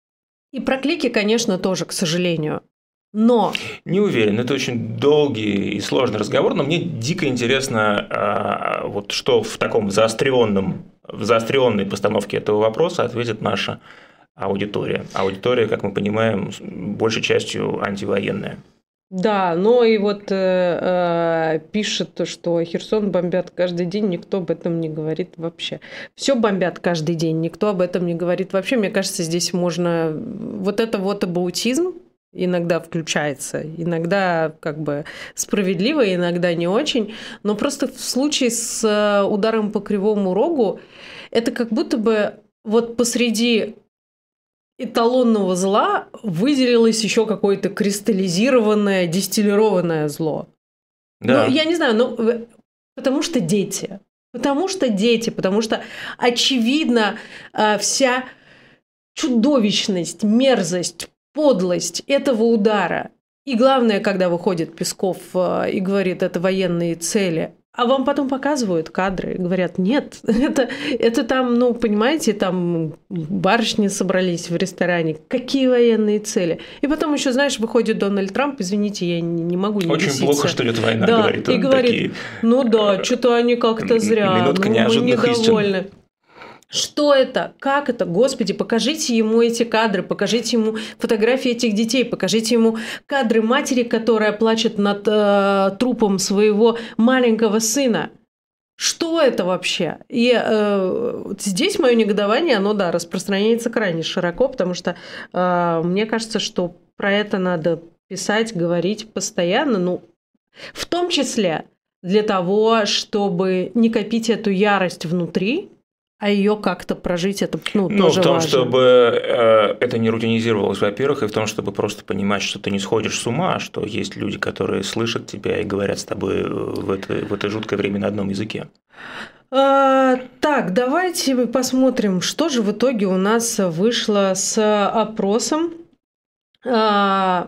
и про клики, конечно, тоже, к сожалению. Но... Не уверен, это очень долгий и сложный разговор, но мне дико интересно, вот что в таком заостренном, в заостренной постановке этого вопроса ответит наша аудитория. Аудитория, как мы понимаем, большей частью антивоенная. Да, но и вот э, пишет, что Херсон бомбят каждый день, никто об этом не говорит вообще. Все бомбят каждый день, никто об этом не говорит вообще. Мне кажется, здесь можно... Вот это вот абаутизм иногда включается, иногда как бы справедливо, иногда не очень. Но просто в случае с ударом по Кривому Рогу это как будто бы вот посреди эталонного зла выделилось еще какое-то кристаллизированное, дистиллированное зло. Да. Ну, я не знаю, ну, потому что дети. Потому что дети, потому что, очевидно, вся чудовищность, мерзость, подлость этого удара. И главное, когда выходит Песков и говорит, это военные цели, а вам потом показывают кадры и говорят, нет, это, это там, ну, понимаете, там барышни собрались в ресторане, какие военные цели. И потом еще, знаешь, выходит Дональд Трамп, извините, я не, не могу не Очень беситься. плохо, что идет война, да, говорит и он. говорит, Такие... ну да, что-то они как-то зря, Минутка ну, мы неожиданных недовольны. истин. Что это? Как это? Господи, покажите ему эти кадры, покажите ему фотографии этих детей, покажите ему кадры матери, которая плачет над э, трупом своего маленького сына. Что это вообще? И э, здесь мое негодование, оно, да, распространяется крайне широко, потому что э, мне кажется, что про это надо писать, говорить постоянно, ну, в том числе для того, чтобы не копить эту ярость внутри, а ее как-то прожить, это ну, ну, тоже в том, важно. чтобы э, это не рутинизировалось, во-первых, и в том, чтобы просто понимать, что ты не сходишь с ума, что есть люди, которые слышат тебя и говорят с тобой в это, в это жуткое время на одном языке. А, так, давайте мы посмотрим, что же в итоге у нас вышло с опросом. А,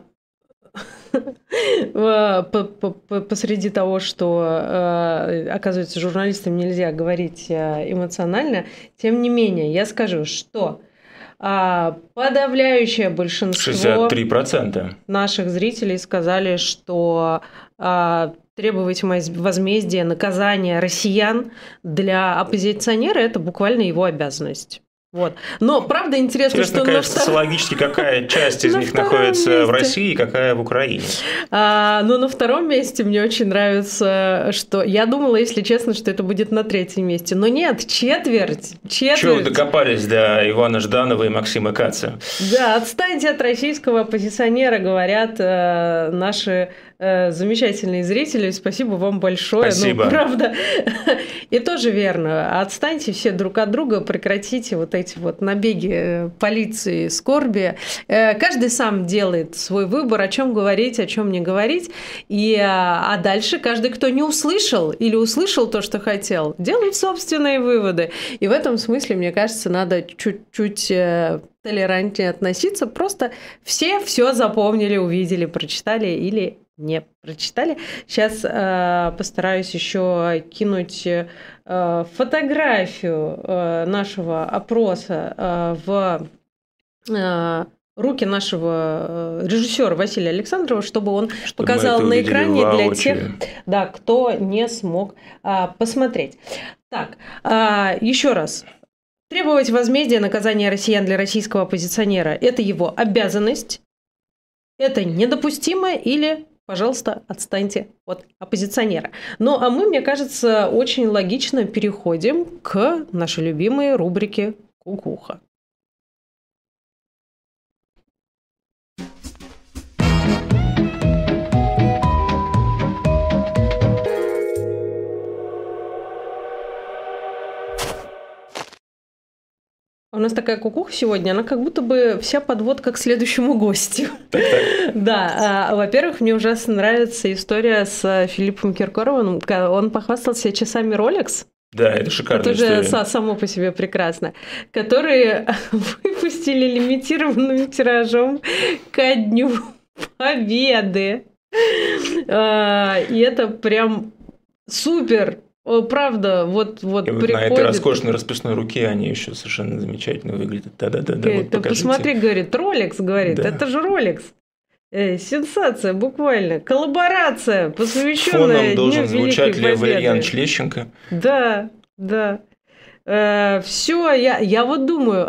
посреди того, что, оказывается, журналистам нельзя говорить эмоционально, тем не менее, я скажу, что подавляющее большинство шестьдесят три процента наших зрителей сказали, что требовать возмездия, наказания россиян для оппозиционера – это буквально его обязанность. Вот. Но правда интересно, Интересно, что конечно, на втор... социологически какая часть из них находится месте. в России и какая в Украине. А, но на втором месте мне очень нравится, что я думала, если честно, что это будет на третьем месте. Но нет, четверть. четверть. Чего вы докопались до Ивана Жданова и Максима Каца? Да, отстаньте от российского оппозиционера, говорят э, наши замечательные зрители, спасибо вам большое. Спасибо. Ну, правда. И тоже верно. Отстаньте все друг от друга, прекратите вот эти вот набеги полиции, скорби. Каждый сам делает свой выбор, о чем говорить, о чем не говорить. И, а дальше каждый, кто не услышал или услышал то, что хотел, делает собственные выводы. И в этом смысле, мне кажется, надо чуть-чуть толерантнее относиться. Просто все все запомнили, увидели, прочитали или не прочитали. Сейчас э, постараюсь еще кинуть э, фотографию э, нашего опроса э, в э, руки нашего режиссера Василия Александрова, чтобы он чтобы показал на экране для тех, да, кто не смог э, посмотреть. Так, э, еще раз. Требовать возмездия наказания россиян для российского оппозиционера – это его обязанность, это недопустимо или... Пожалуйста, отстаньте от оппозиционера. Ну, а мы, мне кажется, очень логично переходим к нашей любимой рубрике «Кукуха». У нас такая кукуха сегодня, она как будто бы вся подводка к следующему гостю. Да, во-первых, мне ужасно нравится история с Филиппом Киркоровым. Он похвастался часами Rolex. Да, это шикарная история. Это же само по себе прекрасно. Которые выпустили лимитированным тиражом ко Дню Победы. И это прям супер. Правда, вот, вот, и вот приходит... на этой роскошной расписной руке они еще совершенно замечательно выглядят. Да-да-да, вот покажите. Посмотри, говорит, Rolex, говорит, да. Это же Rolex. Э, сенсация, буквально. Коллаборация, посвященная Фоном должен Дню звучать Великой Лев Победы. Валерьянович Лещенко. Да, да. Э, все, я, я вот думаю...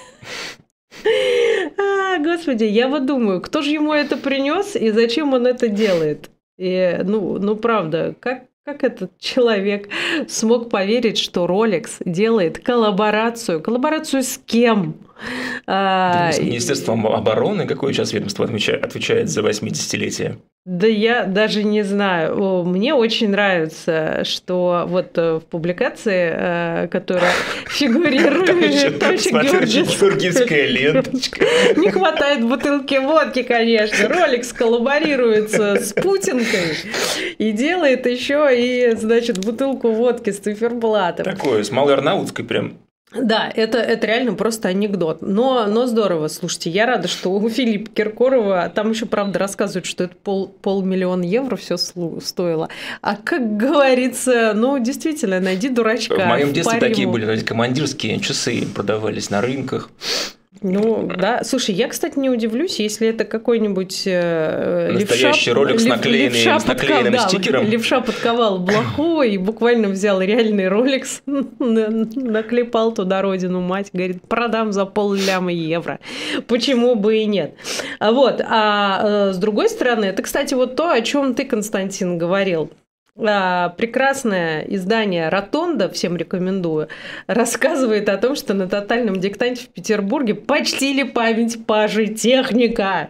а, господи, я вот думаю, кто же ему это принес и зачем он это делает? И, ну, ну, правда, как Как этот человек смог поверить, что Rolex делает коллаборацию? Коллаборацию с кем? С Министерством обороны? Какое сейчас ведомство отвечает за восьмидесятилетие? Да я даже не знаю. Мне очень нравится, что вот в публикации, которая фигурирует... Георгиевская ленточка. Не хватает бутылки водки, конечно. Rolex коллаборируется с Путинкой и делает еще и, значит, бутылку водки с циферблатом. Такое, с Малой Арнаутской прям. Да, это, это реально просто анекдот. Но, но здорово, слушайте, я рада, что у Филиппа Киркорова, там еще, правда, рассказывают, что это пол, полмиллиона евро все стоило. А как говорится, ну, действительно, найди дурачка. В моем детстве париму. такие были, командирские часы продавались на рынках. Ну, да. Слушай, я, кстати, не удивлюсь, если это какой-нибудь э, настоящий левша, ролик с, наклеенный, левша с наклеенным подков, стикером. Да, левша подковал блоху и буквально взял реальный Rolex, наклепал туда родину мать, говорит, продам за полляма евро. Почему бы и нет? Вот. А с другой стороны, это, кстати, вот то, о чем ты, Константин, говорил. Прекрасное издание «Ротонда», всем рекомендую, рассказывает о том, что на тотальном диктанте в Петербурге почтили память Паши Техника.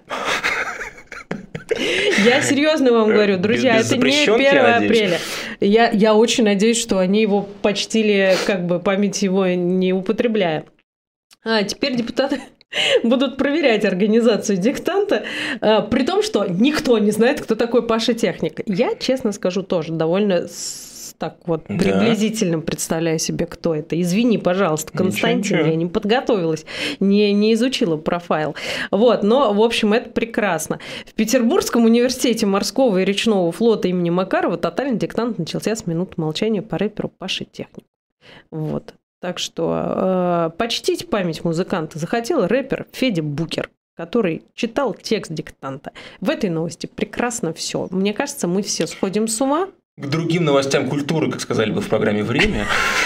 Я серьезно вам говорю, друзья, без, без это не первое апреля. Я, я очень надеюсь, что они его почтили, как бы память его не употребляя. А теперь депутаты будут проверять организацию диктанта, при том, что никто не знает, кто такой Паша Техник. Я, честно скажу, тоже довольно так вот да. приблизительно представляю себе, кто это. Извини, пожалуйста, Константин, я не подготовилась, не, не изучила профайл. Вот, но, в общем, это прекрасно. В Петербургском университете морского и речного флота имени Макарова тотальный диктант начался с минуты молчания по рэперу Паше Технику. Вот. Так что э, почтить память музыканта захотел рэпер Федя Букер, который читал текст диктанта. В этой новости прекрасно все. Мне кажется, мы все сходим с ума. К другим новостям культуры, как сказали бы в программе «Время».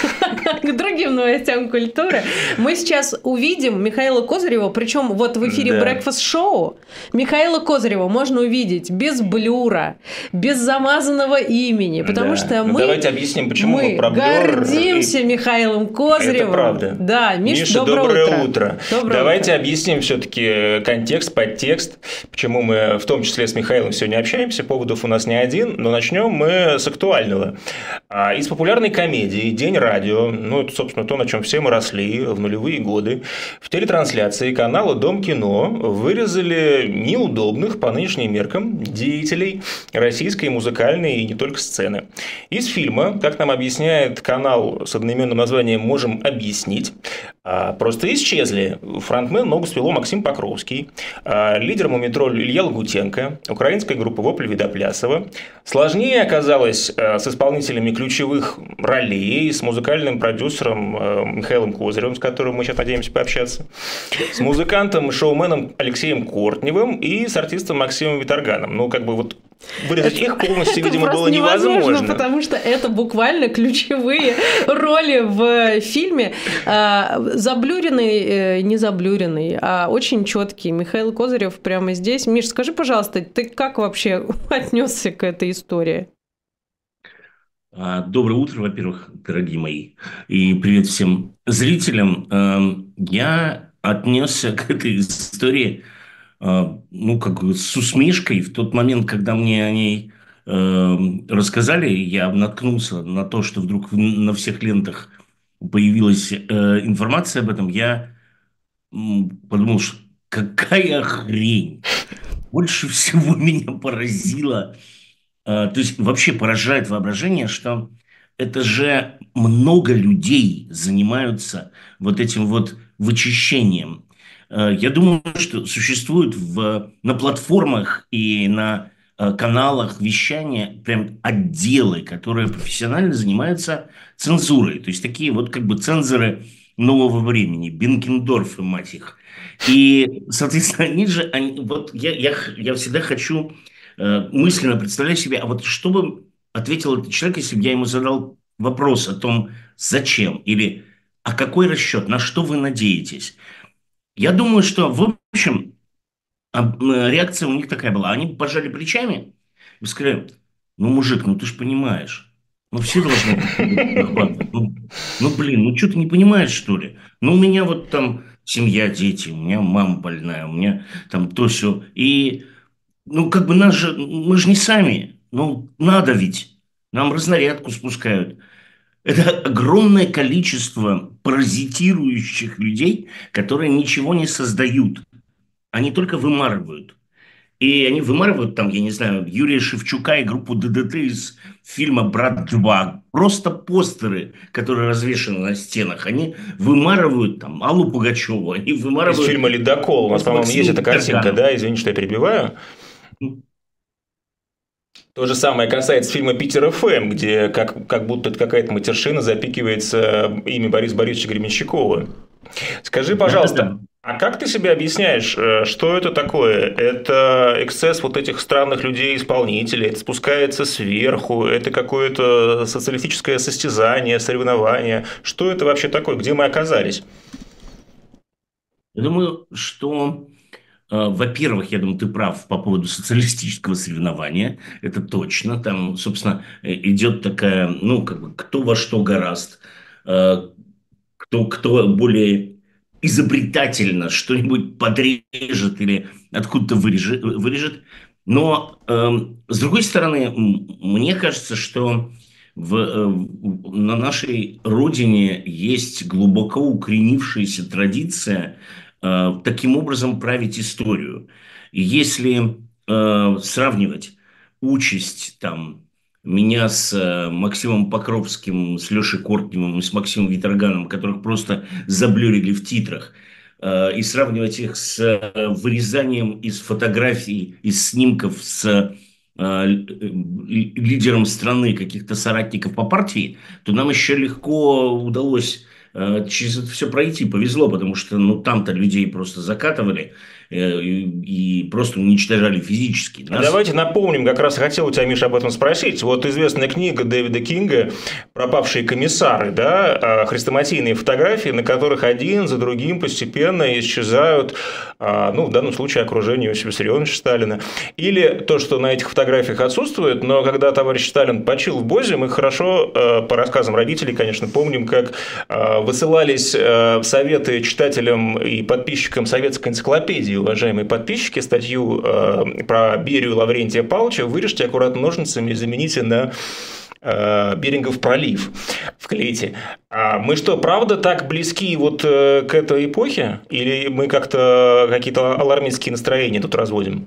к другим новостям культуры. Мы сейчас увидим Михаила Козырева, причем вот в эфире Да. Breakfast Show Михаила Козырева можно увидеть без блюра, без замазанного имени, потому Да. что Ну, мы, давайте объясним, почему мы мы про блюр гордимся и- Михаилом Козыревым. Это правда. Да, Миш, Миша, доброе, доброе утро. утро. Доброе Давайте утро. объясним все-таки контекст, подтекст, почему мы в том числе с Михаилом сегодня общаемся. Поводов у нас не один, но начнем мы с актуального. А, Из популярной комедии «День радио», ну, это, собственно, то, на чем все мы росли в нулевые годы, в телетрансляции канала «Дом кино» вырезали неудобных по нынешним меркам деятелей российской музыкальной и не только сцены. Из фильма, как нам объясняет канал с одноименным названием «Можем объяснить», а, просто исчезли фронтмен «Ногу свело» Максим Покровский, а, лидер «Мумитроль» Илья Лагутенко, украинская группа «Вопль» Видоплясова. Сложнее оказалось а, с исполнителями ключевых ролей, с музыкальным продюсером а, Михаилом Козыревым, с которым мы сейчас надеемся пообщаться, с музыкантом и шоуменом Алексеем Кортневым и с артистом Максимом Виторганом. Ну, как бы вот вырезать их полностью, Это видимо, просто было невозможно. потому что это буквально ключевые роли в фильме. А, Заблюренный, э, не заблюренный, а очень четкий Михаил Козырев прямо здесь. Миш, скажи, пожалуйста, ты как вообще отнесся к этой истории? А, Доброе утро, во-первых, дорогие мои, и привет всем зрителям. Эм, Я отнесся к этой истории, э, ну, как бы с усмешкой. В тот момент, когда мне о ней эм, рассказали, я наткнулся на то, что вдруг в- на всех лентах появилась э, информация об этом. Я м, подумал, что какая хрень. Больше всего меня поразило, э, то есть вообще поражает воображение, что это же много людей занимаются вот этим вот вычищением. Э, Я думаю, что существуют в, на платформах и на э, каналах вещания прям отделы, которые профессионально занимаются цензурой. То есть такие вот как бы цензоры нового времени, Бенкендорфы, мать их. И, соответственно, они же, они, вот я, я, х- я всегда хочу э, мысленно представлять себе, а вот что бы ответил этот человек, если бы я ему задал вопрос о том, зачем, или а какой расчет, на что вы надеетесь. Я думаю, что, в общем, а, м, реакция у них такая была. Они пожали плечами и сказали, ну, мужик, ну ты ж понимаешь, ну все должны охватывать. Ну, ну, блин, ну что ты не понимаешь, что ли? Ну, у меня вот там семья, дети, у меня мама больная, у меня там то все. И, ну, как бы нас же, мы же не сами. Ну, надо ведь. Нам разнарядку спускают. Это огромное количество паразитирующих людей, которые ничего не создают. Они только вымарывают. И они вымарывают там, я не знаю, Юрия Шевчука и группу ДДТ из фильма «Брат два». Просто постеры, которые развешаны на стенах. Они вымарывают там Аллу Пугачеву, они Из вымарывают... фильма «Ледокол». У нас, по-моему, Максима есть эта картинка, Виторгана. да? Извини, что я перебиваю. То же самое касается фильма «Питер эф эм», где как, как будто это какая-то матершина запикивается имя Бориса Борисовича Гременщикова. Скажи, пожалуйста, Да-да-да. а как ты себе объясняешь, э, что это такое? Это эксцесс вот этих странных людей-исполнителей, это спускается сверху, это какое-то социалистическое состязание, соревнование. Что это вообще такое? Где мы оказались? Я думаю, что, э, во-первых, я думаю, ты прав по поводу социалистического соревнования. Это точно. Там, собственно, э, идет такая, ну, как бы, кто во что горазд, э, кто, кто более изобретательно что-нибудь подрежет или откуда-то вырежет. вырежет. Но, эм, с другой стороны, м, мне кажется, что в, э, в- на нашей родине есть глубоко укоренившаяся традиция э, таким образом править историю. И если э, сравнивать участь там, меня с э, Максимом Покровским, с Лешей Кортневым и с Максимом Виторганом, которых просто заблюрили в титрах, э, и сравнивать их с э, вырезанием из фотографий, из снимков с э, лидером страны каких-то соратников по партии, то нам еще легко удалось э, через это все пройти. Повезло, потому что ну, там-то людей просто закатывали. э, и, и просто уничтожали физически. Нас... Давайте напомним, как раз хотел у тебя, Миша, об этом спросить. Вот известная книга Дэвида Кинга «Пропавшие комиссары», да, хрестоматийные фотографии, на которых один за другим постепенно исчезают, ну, в данном случае, окружение Иосифа Виссарионовича Сталина. Или то, что на этих фотографиях отсутствует, но когда товарищ Сталин почил в Бозе, мы хорошо, по рассказам родителей, конечно, помним, как высылались советы читателям и подписчикам советской энциклопедии, уважаемые подписчики, статью про Берию Лаврентия Павловича вырежьте аккуратно ножницами и замените на Берингов пролив в клете. А мы что, правда так близки вот к этой эпохе? Или мы как-то какие-то алармистские настроения тут разводим?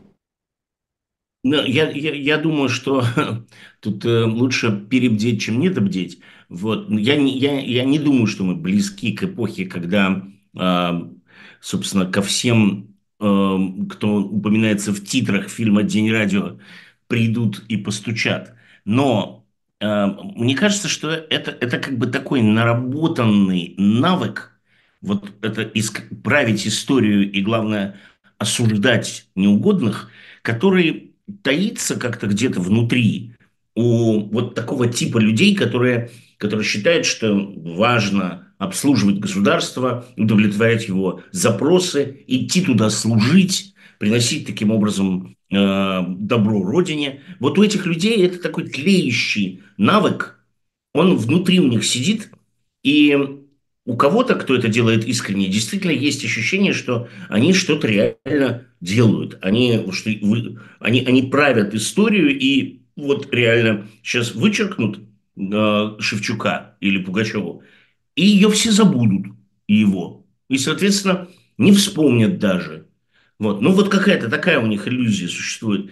Ну, я, я, я думаю, что тут лучше перебдеть, чем недобдеть. Вот. Я, не, я, я не думаю, что мы близки к эпохе, когда, собственно, ко всем, кто упоминается в титрах фильма «День радио», придут и постучат. Но мне кажется, что это, это как бы такой наработанный навык, вот это править историю и, главное, осуждать неугодных, который таится как-то где-то внутри у вот такого типа людей, которые, которые считают, что важно обслуживать государство, удовлетворять его запросы, идти туда служить, приносить таким образом э, добро Родине. Вот у этих людей это такой тлеющий навык, он внутри у них сидит, и у кого-то, кто это делает искренне, действительно есть ощущение, что они что-то реально делают. Они, что вы, они, они правят историю, и вот реально сейчас вычеркнут э, Шевчука или Пугачеву, и ее все забудут, и его. И, соответственно, не вспомнят даже. Вот. Ну, вот какая-то такая у них иллюзия существует.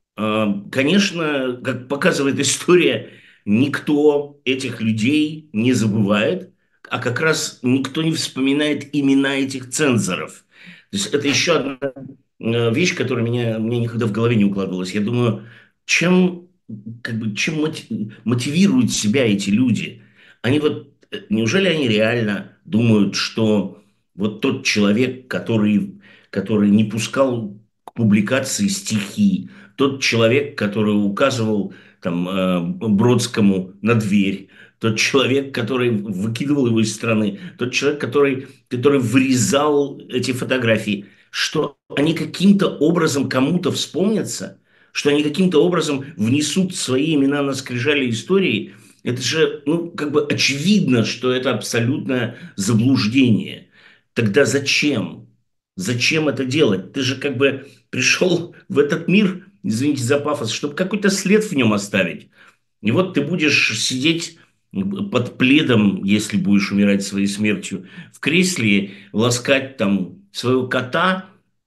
Конечно, как показывает история, никто этих людей не забывает, а как раз никто не вспоминает имена этих цензоров. То есть это еще одна вещь, которая меня, мне никогда в голове не укладывалась. Я думаю, чем, как бы, чем мотивируют себя эти люди? Они вот, неужели они реально думают, что вот тот человек, который, который не пускал к публикации стихи, тот человек, который указывал там, Бродскому на дверь, тот человек, который выкидывал его из страны, тот человек, который, который вырезал эти фотографии, что они каким-то образом кому-то вспомнятся, что они каким-то образом внесут свои имена на скрижали истории, это же, ну, как бы очевидно, что это абсолютное заблуждение. Тогда зачем? Зачем это делать? Ты же как бы пришел в этот мир, извините за пафос, чтобы какой-то след в нем оставить. И вот ты будешь сидеть под пледом, если будешь умирать своей смертью, в кресле, ласкать там своего кота,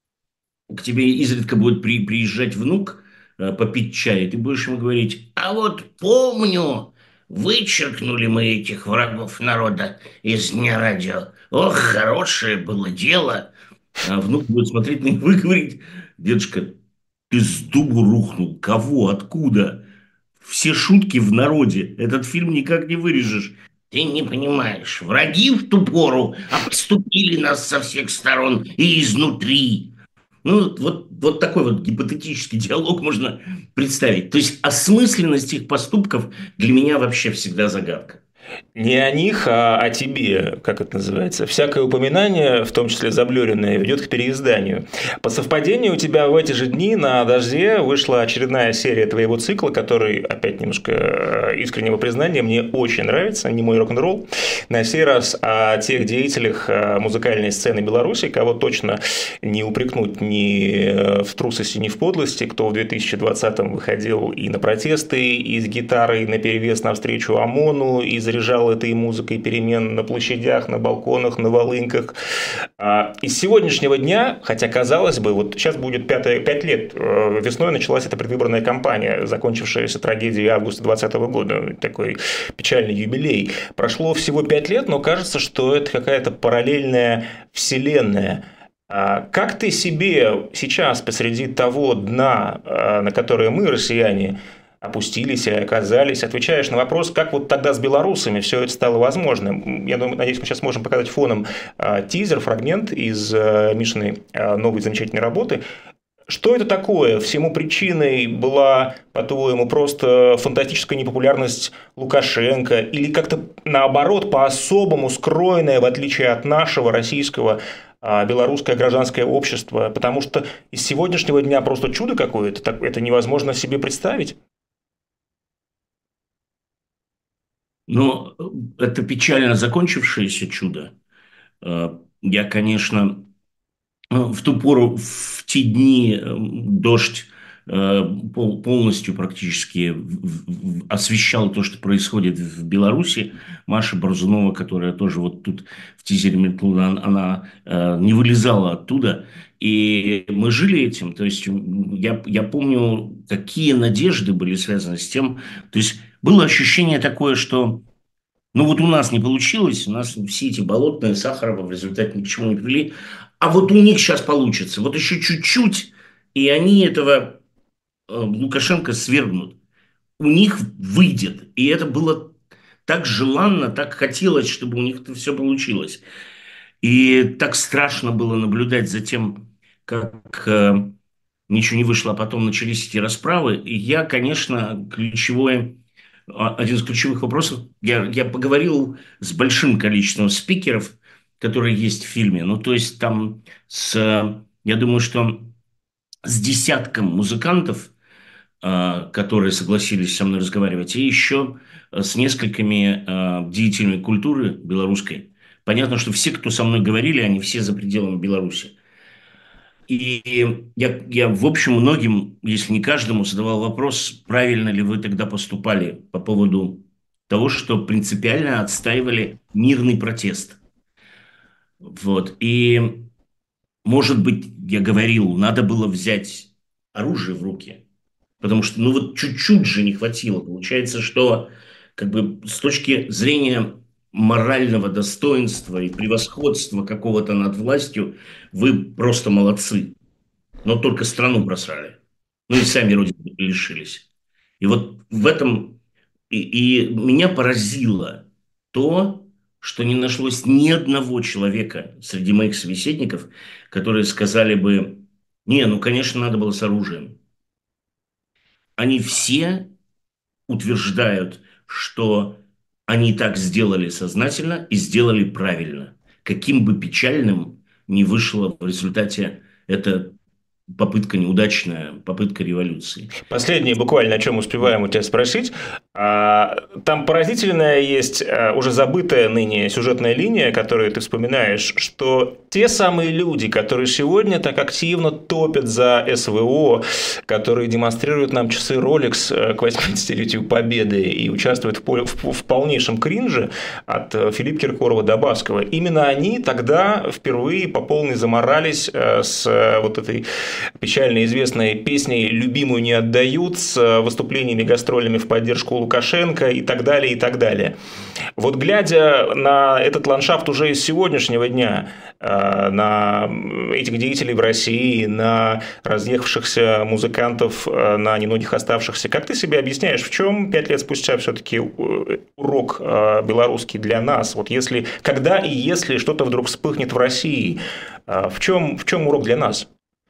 к тебе изредка будет при, приезжать внук э, попить чай, и ты будешь ему говорить: а вот помню, вычеркнули мы этих врагов народа из Дня радио. Ох, хорошее было дело. А внук будет смотреть на него и говорить: дедушка, ты с дубу рухнул. Кого? Откуда? Все шутки в народе. Этот фильм никак не вырежешь. Ты не понимаешь. Враги в ту пору обступили нас со всех сторон и изнутри. Ну, вот, вот такой вот гипотетический диалог можно представить. То есть осмысленность их поступков для меня вообще всегда загадка. Не о них, а о тебе, как это называется. Всякое упоминание, в том числе заблюренное, ведет к переизданию. По совпадению у тебя в эти же дни на «Дожде» вышла очередная серия твоего цикла, который, опять немножко искреннего признания, мне очень нравится, не мой рок-н-ролл. На сей раз о тех деятелях музыкальной сцены Беларуси, кого точно не упрекнуть ни в трусости, ни в подлости, кто в две тысячи двадцатом выходил и на протесты, и с гитарой наперевес навстречу ОМОНу, и заряжал этой музыкой перемен на площадях, на балконах, на волынках. Из сегодняшнего дня, хотя казалось бы, вот сейчас будет пятое, пять лет, весной началась эта предвыборная кампания, закончившаяся трагедией августа двадцатого года, такой печальный юбилей. Прошло всего пять лет, но кажется, что это какая-то параллельная вселенная. Как ты себе сейчас посреди того дна, на которое мы, россияне, опустились или оказались. Отвечаешь на вопрос, как вот тогда с белорусами все это стало возможным. Я думаю, надеюсь, мы сейчас можем показать фоном тизер, фрагмент из Мишиной новой замечательной работы. Что это такое? Всему причиной была, по-твоему, просто фантастическая непопулярность Лукашенко или как-то наоборот по-особому скроенное, в отличие от нашего российского, белорусское гражданское общество? Потому что из сегодняшнего дня просто чудо какое-то, это невозможно себе представить. Но это печально закончившееся чудо. Я, конечно, в ту пору, в те дни дождь полностью практически освещал то, что происходит в Беларуси. Маша Борзунова, которая тоже вот тут в тизере мелькнула, она не вылезала оттуда. И мы жили этим. То есть я, я помню, какие надежды были связаны с тем. То есть было ощущение такое, что ну вот у нас не получилось, у нас все эти болотные Сахарова в результате ни к чему не привели, а вот у них сейчас получится, вот еще чуть-чуть, и они этого э, Лукашенко свергнут. У них выйдет, и это было так желанно, так хотелось, чтобы у них это все получилось. И так страшно было наблюдать за тем, как э, ничего не вышло, а потом начались эти расправы. И я, конечно, ключевое... Один из ключевых вопросов. Я, я поговорил с большим количеством спикеров, которые есть в фильме. Ну, то есть там с, я думаю, что с десятком музыкантов, которые согласились со мной разговаривать, и еще с несколькими деятелями культуры белорусской. Понятно, что все, кто со мной говорили, они все за пределами Беларуси. И я, я, в общем, многим, если не каждому, задавал вопрос, правильно ли вы тогда поступали по поводу того, что принципиально отстаивали мирный протест. Вот. И, может быть, я говорил, надо было взять оружие в руки, потому что, ну, вот чуть-чуть же не хватило. Получается, что, как бы, с точки зрения морального достоинства и превосходства какого-то над властью, вы просто молодцы. Но только страну просрали. Ну и сами родины лишились. И вот в этом... И, и меня поразило то, что не нашлось ни одного человека среди моих собеседников, которые сказали бы, не, ну, конечно, надо было с оружием. Они все утверждают, что они так сделали сознательно и сделали правильно. Каким бы печальным ни вышло в результате это попытка неудачная, попытка революции. Последнее буквально, о чем успеваем у тебя спросить. Там поразительная есть уже забытая ныне сюжетная линия, которую ты вспоминаешь, что те самые люди, которые сегодня так активно топят за СВО, которые демонстрируют нам часы Rolex к восьмидесятилетию Победы и участвуют в, в, в полнейшем кринже от Филиппа Киркорова до Баскова, именно они тогда впервые по полной заморались с вот этой печально известной песней «Любимую не отдают», с выступлениями, гастролями в поддержку Лукашенко и так далее, и так далее. Вот глядя на этот ландшафт уже из сегодняшнего дня, на этих деятелей в России, на разъехавшихся музыкантов, на немногих оставшихся, как ты себе объясняешь, в чем пять лет спустя все-таки урок белорусский для нас? Вот если, когда и если что-то вдруг вспыхнет в России, в чем, в чем урок для нас?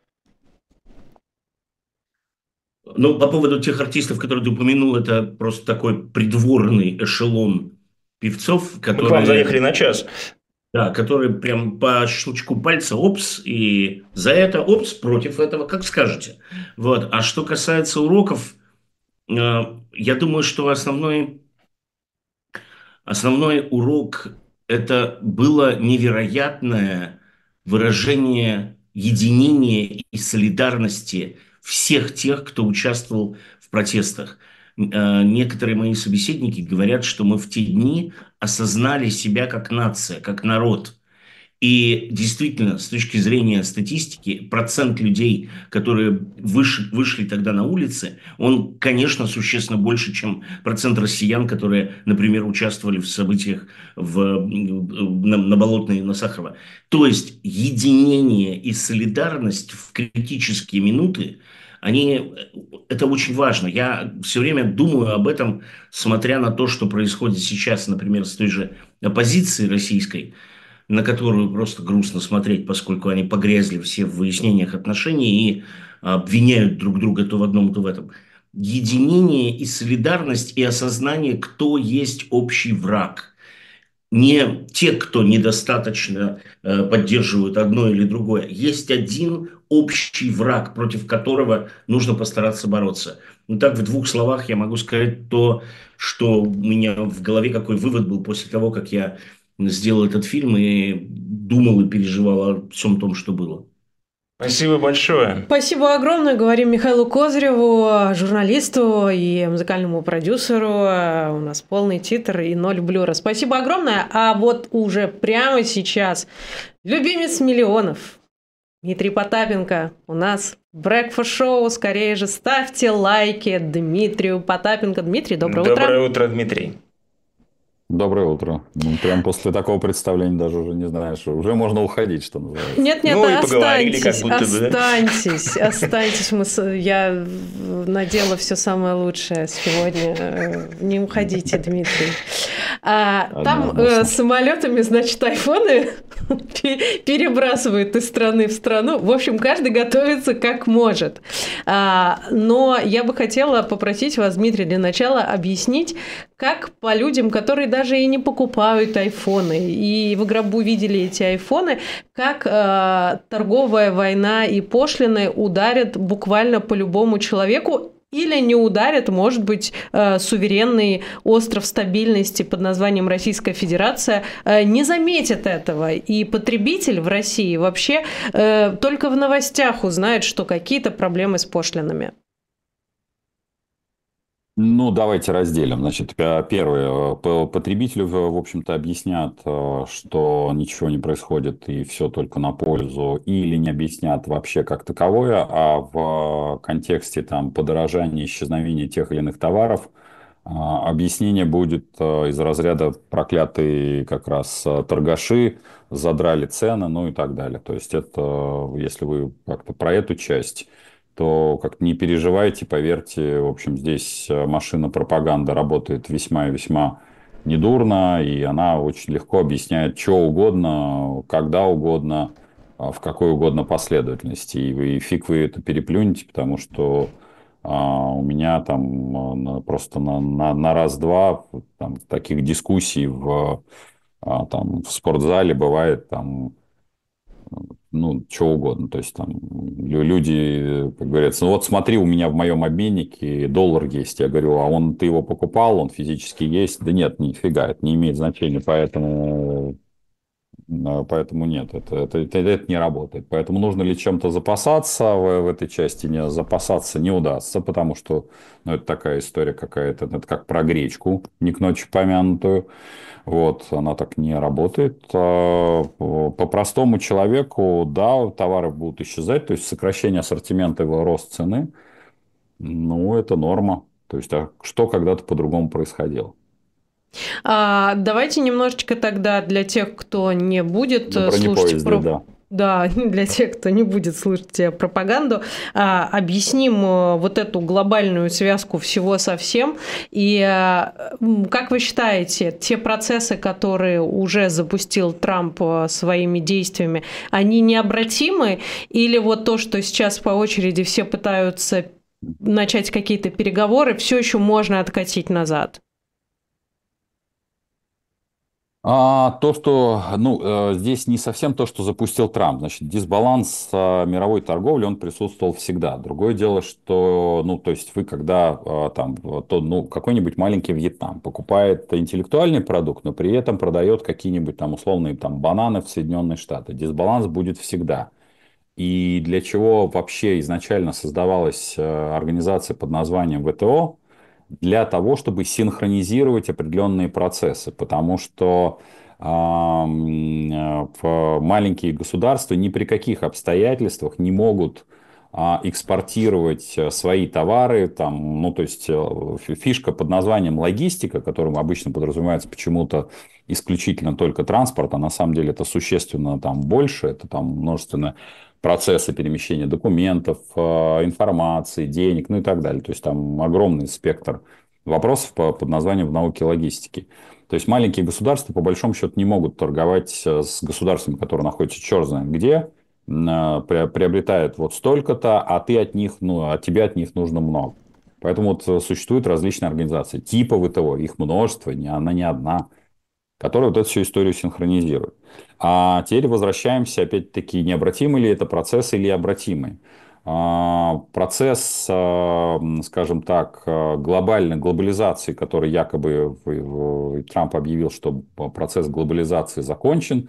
Ну, по поводу тех артистов, которые ты упомянул, это просто такой придворный эшелон певцов, которые... Мы к вам заехали на час. Да, которые прям по щелчку пальца, опс, и за это, опс, против этого, как скажете. Вот. А что касается уроков, э, я думаю, что основной, основной урок – это было невероятное выражение единения и солидарности всех тех, кто участвовал в протестах. Некоторые мои собеседники говорят, что мы в те дни осознали себя как нация, как народ. И действительно, с точки зрения статистики, процент людей, которые вышли, вышли тогда на улицы, он, конечно, существенно больше, чем процент россиян, которые, например, участвовали в событиях в, на, на Болотной и на Сахарова. То есть единение и солидарность в критические минуты, они, это очень важно. Я все время думаю об этом, смотря на то, что происходит сейчас, например, с той же оппозицией российской, на которую просто грустно смотреть, поскольку они погрязли все в выяснениях отношений и обвиняют друг друга то в одном, то в этом. Единение и солидарность и осознание, кто есть общий враг. Не те, кто недостаточно э, поддерживают одно или другое. Есть один общий враг, против которого нужно постараться бороться. Ну так, в двух словах я могу сказать то, что у меня в голове, какой вывод был после того, как я сделал этот фильм и думал и переживал о всем том, что было. Спасибо большое. Спасибо огромное. Говорим Михаилу Козыреву, журналисту и музыкальному продюсеру. У нас полный титр и ноль блюра. Спасибо огромное. А вот уже прямо сейчас любимец миллионов Дмитрий Потапенко у нас в Breakfast Show. Скорее же ставьте лайки Дмитрию Потапенко. Дмитрий, доброе, доброе утро. утро. Доброе утро, Дмитрий. Доброе утро. Ну, прям после такого представления даже уже не знаешь, уже можно уходить, что называется. Нет, нет, ну, и останьтесь, как будто бы, да? останьтесь, останьтесь. Мы, с- я надела все самое лучшее сегодня. Э, Не уходите, Дмитрий. А, там э, Однозначно. самолетами, значит, айфоны пе- перебрасывают из страны в страну. В общем, каждый готовится как может. А, но я бы хотела попросить вас, Дмитрий, для начала объяснить, как по людям, которые даже и не покупают айфоны, и в гробу видели эти айфоны, как э, торговая война и пошлины ударят буквально по любому человеку, или не ударят, может быть, э, суверенный остров стабильности под названием Российская Федерация э, не заметит этого. И потребитель в России вообще э, только в новостях узнает, что какие-то проблемы с пошлинами. Ну, давайте разделим. Значит, пе- первое. П- Потребителю, в в общем-то, объяснят, э, что ничего не происходит и все только на пользу, или не объяснят вообще как таковое, а в контексте там подорожания, исчезновения тех или иных товаров а, объяснение будет э, из разряда проклятые как раз э, торгаши, задрали цены, ну и так далее. То есть это, э, если вы как-то про эту часть, то как не переживайте, поверьте, в общем, здесь э, машина пропаганды работает весьма и весьма недурно, и она очень легко объясняет что угодно, когда угодно, а, в какой угодно последовательности. И, вы, и фиг вы это переплюнете, потому что а, у меня там а, на- просто на, на, на раз-два там, таких дискуссий в, а, там, в спортзале бывает там ну, что угодно. То есть там лю- люди, как говорится, ну вот смотри, у меня в моем обменнике доллар есть. Я говорю, а он, ты его покупал, он физически есть? Да нет, нифига, это не имеет значения, поэтому, э, поэтому нет, это, это, это, это не работает. Поэтому нужно ли чем-то запасаться в, в этой части? Не, запасаться не удастся, потому что ну, это такая история какая-то, это как про гречку, не к ночи помянутую. Вот, она так не работает. А, По простому человеку, да, товары будут исчезать, то есть сокращение ассортимента, его рост цены, ну, это норма. То есть, а что когда-то по-другому происходило? А, давайте немножечко тогда для тех, кто не будет На э, слушать бронепоезде, про... да. Да, для тех, кто не будет слушать э, пропаганду, а, объясним э, вот эту глобальную связку всего со всем. И э, м, как вы считаете, те процессы, которые уже запустил Трамп э, своими действиями, они необратимы? Или вот то, что сейчас по очереди все пытаются начать какие-то переговоры, все еще можно откатить назад? А то, что, ну, э, здесь не совсем то, что запустил Трамп. Значит, дисбаланс э, мировой торговли, он присутствовал всегда. Другое дело, что, ну, то есть вы, когда э, там, то, ну, какой-нибудь маленький Вьетнам покупает интеллектуальный продукт, но при этом продает какие-нибудь там условные там бананы в Соединенные Штаты, дисбаланс будет всегда. И для чего вообще изначально создавалась э, организация под названием вэ тэ о? Для того, чтобы синхронизировать определенные процессы. Потому что а, в маленькие государства ни при каких обстоятельствах не могут а, экспортировать свои товары, там, ну, то есть фишка под названием логистика, которым обычно подразумевается почему-то исключительно только транспорт, а на самом деле это существенно там больше, это там множественное процессы перемещения документов, информации, денег, ну и так далее. То есть там огромный спектр вопросов под названием в науке логистики. То есть маленькие государства по большому счету не могут торговать с государствами, которые находятся черт знает где, приобретают вот столько-то, а ты от них, ну, а тебе от них нужно много. Поэтому вот существуют различные организации, типа ВТО, их множество, она не одна, которые вот эту всю историю синхронизируют. А теперь возвращаемся, опять-таки, необратимый ли это процесс или обратимый. Процесс, скажем так, глобальной глобализации, который якобы Трамп объявил, что процесс глобализации закончен,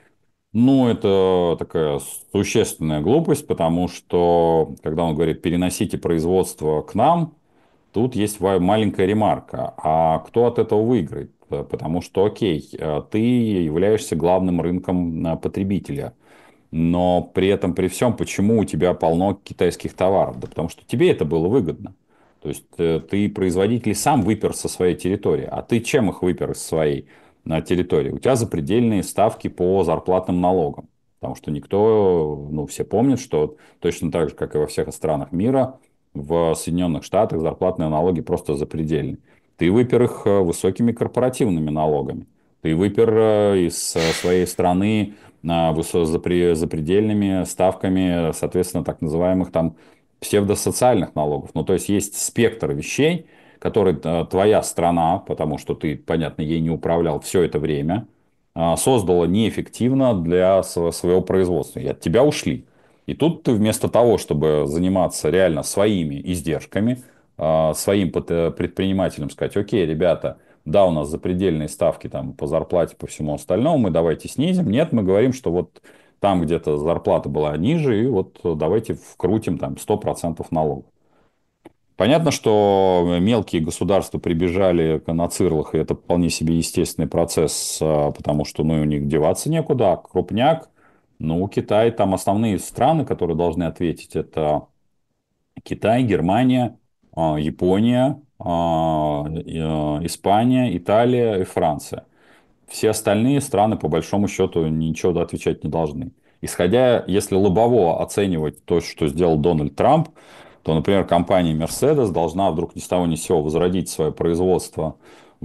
ну, это такая существенная глупость, потому что, когда он говорит, переносите производство к нам, тут есть маленькая ремарка. А кто от этого выиграет? Потому что, окей, ты являешься главным рынком потребителя, но при этом, при всем, почему у тебя полно китайских товаров? Да потому что тебе это было выгодно. То есть ты производитель сам выпер со своей территории. А ты чем их выпер из своей территории? У тебя запредельные ставки по зарплатным налогам. Потому что никто, ну, все помнят, что точно так же, как и во всех странах мира, в Соединенных Штатах зарплатные налоги просто запредельные. Ты выпер их высокими корпоративными налогами. Ты выпер из своей страны запредельными ставками, соответственно, так называемых там псевдосоциальных налогов. Ну, то есть, есть спектр вещей, которые твоя страна, потому что ты, понятно, ей не управлял все это время, создала неэффективно для своего производства. И от тебя ушли. И тут ты вместо того, чтобы заниматься реально своими издержками, своим предпринимателям сказать, окей, ребята, да, у нас запредельные ставки там, по зарплате, по всему остальному, мы давайте снизим. Нет, мы говорим, что вот там где-то зарплата была ниже, и вот давайте вкрутим там сто процентов налогов. Понятно, что мелкие государства прибежали на цирлах, и это вполне себе естественный процесс, потому что ну, у них деваться некуда, а крупняк. Ну, Китай, там основные страны, которые должны ответить, это Китай, Германия, Япония, Испания, Италия и Франция. Все остальные страны, по большому счету, ничего отвечать не должны. Исходя, если лобово оценивать то, что сделал Дональд Трамп, то, например, компания Mercedes должна вдруг ни с того ни с сего возродить свое производство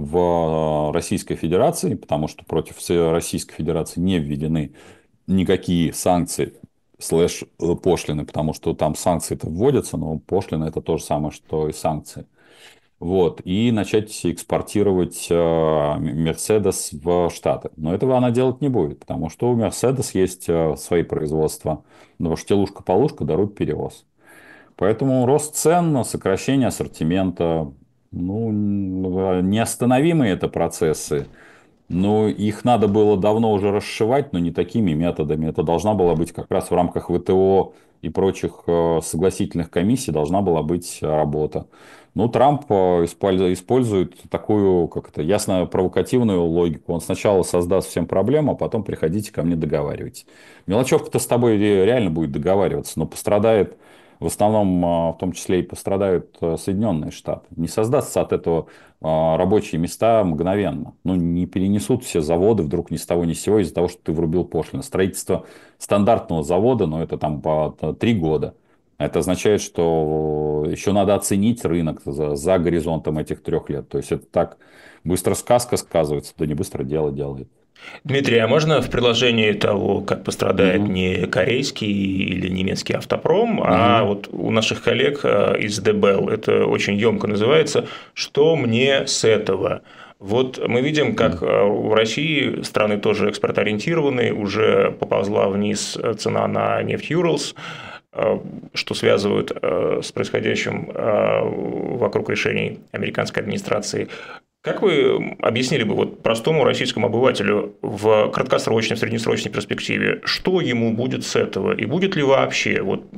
в Российской Федерации, потому что против Российской Федерации не введены никакие санкции слэш пошлины, потому что там санкции-то вводятся, но пошлина это то же самое, что и санкции. Вот, и начать экспортировать Mercedes в Штаты. Но этого она делать не будет, потому что у Mercedes есть свои производства. Но уж телушка-полушка дарует перевоз. Поэтому рост цен, сокращение ассортимента, ну, неостановимые это процессы. Но их надо было давно уже расшивать, но не такими методами. Это должна была быть как раз в рамках ВТО и прочих согласительных комиссий должна была быть работа. Ну, Трамп использует такую, как это, ясно провокативную логику. Он сначала создаст всем проблему, а потом приходите ко мне договаривайтесь. Мелочевка-то с тобой реально будет договариваться, но пострадает в основном, в том числе и пострадают Соединенные Штаты. Не создастся от этого рабочие места мгновенно. Ну, не перенесут все заводы вдруг ни с того ни с сего из-за того, что ты врубил пошлину. Строительство стандартного завода, но это там по три года. Это означает, что еще надо оценить рынок за, за горизонтом этих трех лет. То есть это так быстро сказка сказывается, да не быстро дело делает. Дмитрий, а можно в предложении того, как пострадает угу. не корейский или немецкий автопром, угу. а вот у наших коллег из ДБЭЛ, это очень емко называется, что мне с этого? Вот мы видим, как в России, страны тоже экспортоориентированные, уже поползла вниз цена на нефть Юралс, что связывают с происходящим вокруг решений американской администрации. Как вы объяснили бы вот простому российскому обывателю в краткосрочной, в среднесрочной перспективе, что ему будет с этого? И будет ли вообще вот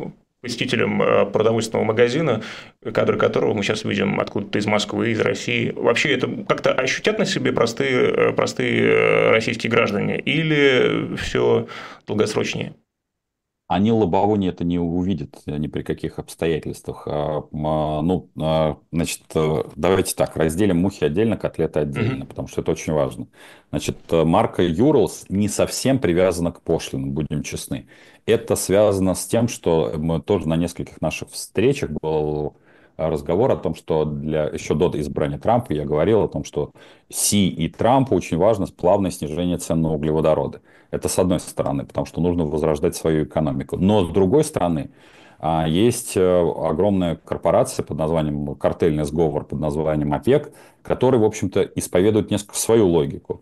посетителем э, продовольственного магазина, кадры которого мы сейчас видим откуда-то из Москвы, из России. Вообще это как-то ощутят на себе простые, э, простые э, российские граждане или все долгосрочнее? Они лобование это не увидят ни при каких обстоятельствах. А, а, ну, а, значит, э, давайте так, разделим мухи отдельно, котлеты отдельно, Мгм. потому что это очень важно. Значит, э, марка Urals не совсем привязана к пошлинам, будем честны. Это связано с тем, что мы тоже на нескольких наших встречах был разговор о том, что для, еще до избрания Трампа я говорил о том, что Си и Трампу очень важно плавное снижение цен на углеводороды. Это с одной стороны, потому что нужно возрождать свою экономику. Но с другой стороны, а, есть э, огромная корпорация под названием, картельный сговор под названием ОПЕК, который, в общем-то, исповедует несколько свою логику.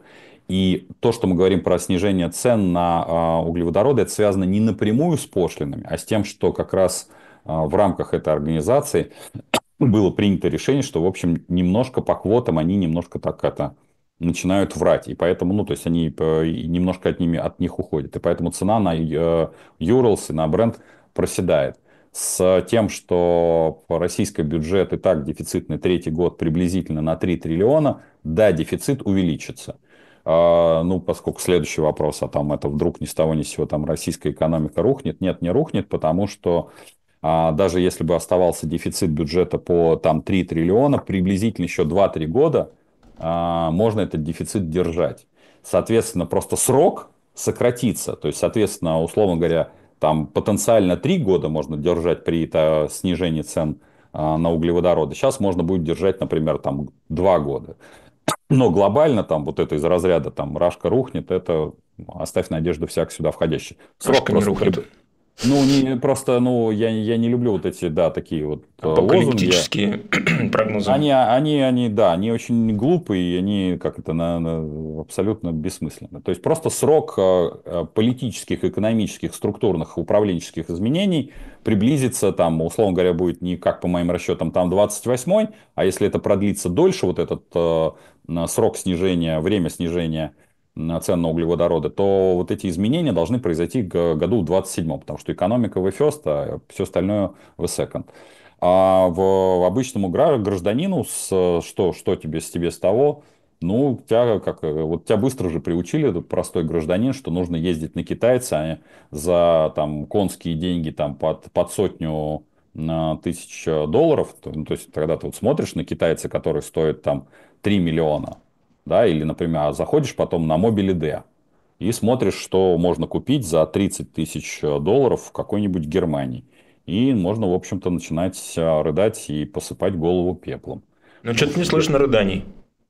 И то, что мы говорим про снижение цен на а, углеводороды, это связано не напрямую с пошлинами, а с тем, что как раз а, в рамках этой организации было принято решение, что, в общем, немножко по квотам они немножко так это начинают врать. И поэтому, ну, то есть они э, немножко от, ними, от них уходят. И поэтому цена на э, Urals и на бренд проседает. С тем, что российский бюджет и так дефицитный третий год приблизительно на три триллиона, да, дефицит увеличится. А, ну, поскольку следующий вопрос, а там это вдруг ни с того ни с сего там российская экономика рухнет? Нет, не рухнет, потому что а даже если бы оставался дефицит бюджета по там, три триллиона, приблизительно еще два-три года а, можно этот дефицит держать. Соответственно, просто срок сократится. То есть, соответственно, условно говоря, там потенциально три года можно держать при это, снижении цен а, на углеводороды. Сейчас можно будет держать, например, там два года. Но глобально там вот это из разряда там Рашка рухнет, это оставь надежду всяк сюда входящий. Срок Рашка не просто рухнет. приб- ну, не, просто, ну, я, я не люблю вот эти, да, такие вот э, лозунги. Апокалиптические прогнозы. Они, они, они, да, они очень глупые, и они как это на, на- абсолютно бессмысленны. То есть просто срок э, э, политических, экономических, структурных, управленческих изменений приблизится, там, условно говоря, будет не как по моим расчетам, там двадцать восьмой, а если это продлится дольше, вот этот э, на срок снижения, время снижения на цен на углеводороды, то вот эти изменения должны произойти к году двадцать седьмом, потому что экономика в first, а все остальное в second. А в обычному гра- гражданину с, что, что тебе с тебе с того? Ну, тебя, как, вот тебя быстро же приучили, этот простой гражданин, что нужно ездить на китайца а за там, конские деньги там, под, под сотню а, тысяч долларов. То, ну, то есть, когда ты вот смотришь на китайца, который стоит там три миллиона, да, или, например, а заходишь потом на Мобиле и смотришь, что можно купить за тридцать тысяч долларов в какой-нибудь Германии. И можно, в общем-то, начинать а, рыдать и посыпать голову пеплом. Но Потому что-то не что где- слышно рыданий.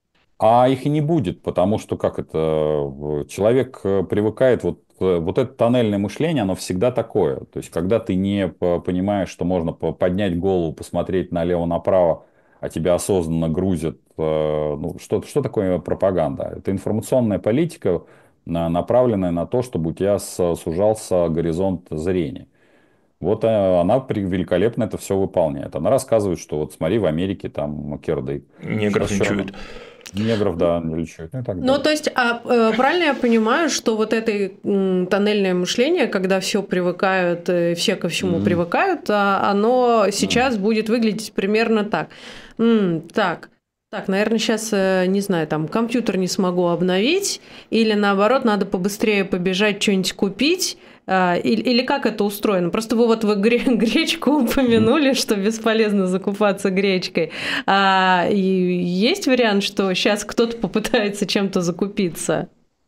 А их и не будет, потому что как это в- человек э, привыкает, вот, э, вот это тоннельное мышление, оно всегда такое. То есть, когда ты не по- понимаешь, что можно по- поднять голову, посмотреть налево-направо, а тебя осознанно грузят, э, ну, что, что такое пропаганда? Это информационная политика, на- направленная на то, чтобы у тебя с- сужался горизонт зрения. Вот э, она при- великолепно это все выполняет. Она рассказывает, что вот смотри, в Америке там кирдык. Негров Сейчас не что? чуют. Негров, да, лечат, ну и так Ну, далее. то есть, а, э, правильно я понимаю, что вот это м, тоннельное мышление, когда все привыкают, э, все ко всему Мгм. привыкают, а, оно сейчас будет выглядеть примерно так. М, так, так, наверное, сейчас, не знаю, там компьютер не смогу обновить, или наоборот, надо побыстрее побежать что-нибудь купить. а, Или, или как это устроено? Просто вы вот вы гре- гречку упомянули, что бесполезно закупаться гречкой. А, и есть вариант, что сейчас кто-то попытается чем-то закупиться?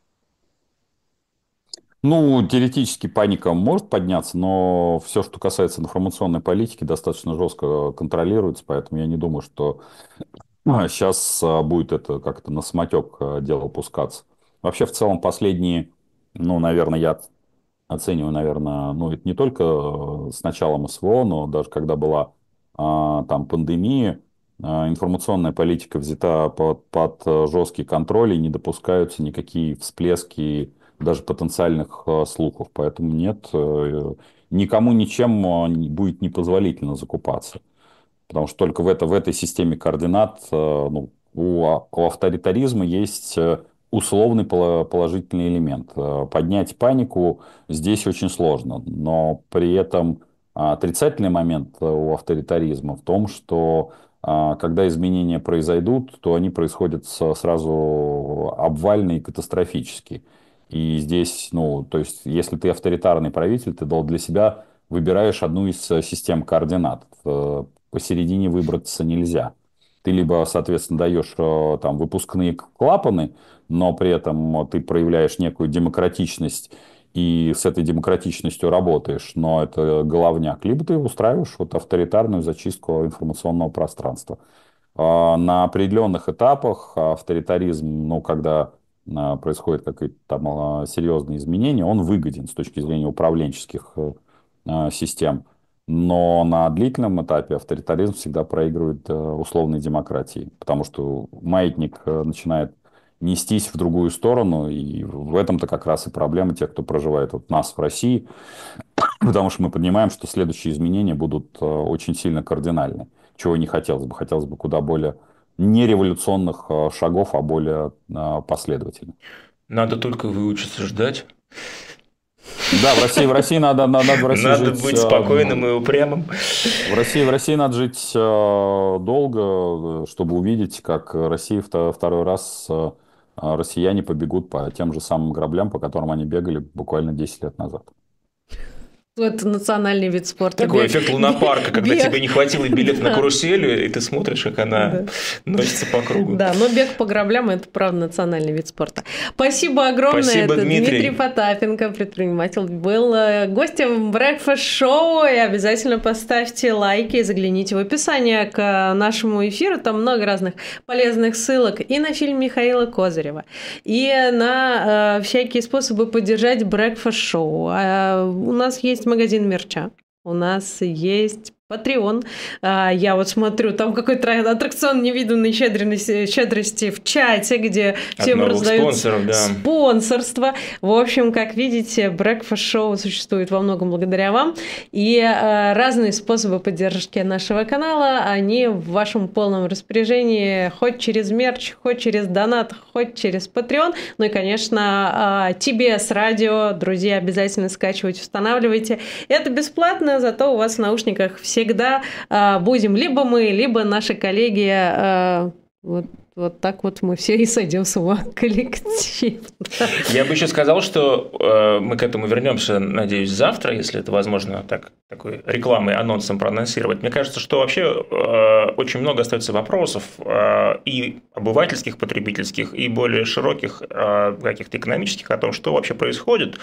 Ну, теоретически паника может подняться, но все, что касается информационной политики, достаточно жестко контролируется, поэтому я не думаю, что сейчас будет это как-то на самотек а, дело пускаться. Вообще, в целом, последние, ну, наверное, я оцениваю, наверное, ну, это не только э, с началом СВО, но даже когда была а, там пандемия, а, информационная политика взята под, под э, жесткий контроль и не допускаются никакие всплески даже потенциальных э, слухов. Поэтому нет, э, никому ничем э, не- будет непозволительно закупаться. Потому что только в, это, в этой системе координат э, ну, у, а- у авторитаризма есть э, условный поло- положительный элемент. Э, Поднять панику здесь очень сложно, но при этом А отрицательный момент у авторитаризма в том, что а, когда изменения произойдут, то они происходят с- сразу обвальные и катастрофические. И здесь, ну, то есть, если ты авторитарный правитель, ты дол- для себя выбираешь одну из э, систем координат. Э, Посередине выбраться нельзя. Ты либо, соответственно, даешь э, там выпускные клапаны, но при этом э, ты проявляешь некую демократичность и с этой демократичностью работаешь, но это головняк. Либо ты устраиваешь вот авторитарную зачистку информационного пространства. А На определенных этапах авторитаризм, ну, когда а, происходят какие-то там а, серьезные изменения, он выгоден с точки зрения управленческих э, а, систем. Но на длительном этапе авторитаризм всегда проигрывает э, условной демократии, потому что маятник э, начинает нестись в другую сторону, и в этом-то как раз и проблема тех, кто проживает вот нас в России, потому что мы понимаем, что следующие изменения будут э, очень сильно кардинальны, чего не хотелось бы. Хотелось бы куда более не революционных э, шагов, а более э, последовательных. Надо только выучиться ждать. Да, в России, в России надо, надо, надо в России Надо жить. быть э, спокойным и упрямым. В России, в России надо жить э, долго, э, чтобы увидеть, как Россия вто- второй раз э, э, россияне побегут по тем же самым граблям, по которым они бегали буквально десять лет назад. Это национальный вид спорта. Такой Бег- эффект лунопарка, когда бег. тебе не хватило билета на Да. карусель, и ты смотришь, как она Да. носится по кругу. Да, но бег по граблям – это, правда, национальный вид спорта. Спасибо огромное. Спасибо, это Дмитрий. Дмитрий Потапенко, предприниматель, был э, гостем брекфаст-шоу. И обязательно поставьте лайки и загляните в описание к э, нашему эфиру. Там много разных полезных ссылок и на фильм Михаила Козырева, и на э, всякие способы поддержать брекфаст-шоу. А у нас есть магазин мерча. У нас есть Patreon. А, Я вот смотрю, там какой-то аттракцион невиданной щедрости, щедрости в чате, где От всем новых раздают спонсоров, да. спонсорство. В общем, как видите, Breakfast Show существует во многом благодаря вам. И э, разные способы поддержки нашего канала, они в вашем полном распоряжении, хоть через мерч, хоть через донат, хоть через Patreon. Ну и, конечно, э, ти би эс радио, друзья, обязательно скачивайте, устанавливайте. Это бесплатно, зато у вас в наушниках всегда э, будем либо мы, либо наши коллеги. Э, вот, вот так вот мы все и сойдем с ума коллективно. Я бы еще сказал, что э, мы к этому вернемся, надеюсь, завтра, если это возможно так, такой рекламой, анонсом проанонсировать. Мне кажется, что вообще э, очень много остается вопросов э, и обывательских, потребительских, и более широких э, каких-то экономических о том, что вообще происходит.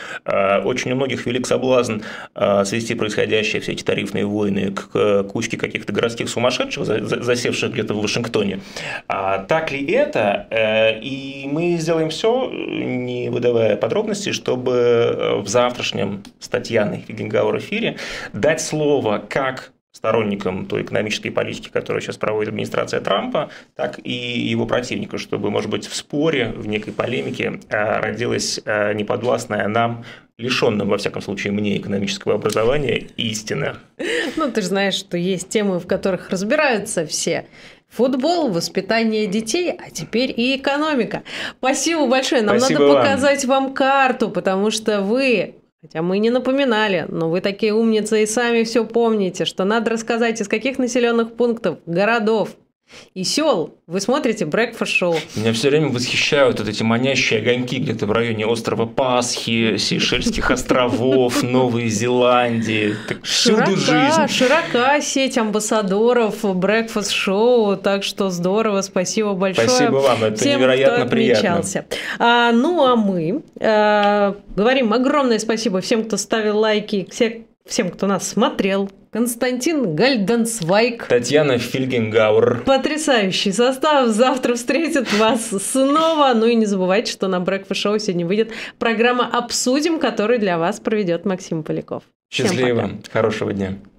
Э, очень у многих велик соблазн э, свести происходящее, все эти тарифные войны, к, к кучке каких-то городских сумасшедших, за, за, засевших где-то в Вашингтоне. А так ли это? Э, и мы сделаем все, не выдавая подробностей, чтобы в завтрашнем с Татьяной Фельгенгауэр эфире дать слово как сторонникам той экономической политики, которую сейчас проводит администрация Трампа, так и его противнику, чтобы, может быть, в споре, в некой полемике родилась неподвластная нам, лишенным, во всяком случае, мне экономического образования, истина. Ну, ты же знаешь, что есть темы, в которых разбираются все. Футбол, воспитание детей, а теперь и экономика. Спасибо большое. Нам Спасибо надо вам. показать вам карту, потому что вы, хотя мы не напоминали, но вы такие умницы и сами все помните, что надо рассказать, из каких населенных пунктов, городов и сел вы смотрите Breakfast Show. Меня все время восхищают вот эти манящие огоньки где-то в районе острова Пасхи, Сейшельских островов, Новой Зеландии. Так всюду Широка, жизнь. широка сеть амбассадоров Breakfast Show, так что здорово, спасибо большое. Спасибо вам, это всем, невероятно кто приятно. отмечался. А, ну, а мы а, говорим огромное спасибо всем, кто ставил лайки, всем, всем, кто нас смотрел. Константин Гальденцвайг. Татьяна Фельгенгауэр. Потрясающий состав. Завтра встретит вас снова. Ну и не забывайте, что на Breakfast Show сегодня выйдет программа «Обсудим», которую для вас проведет Максим Поляков. Всем Счастливо. пока. Хорошего дня.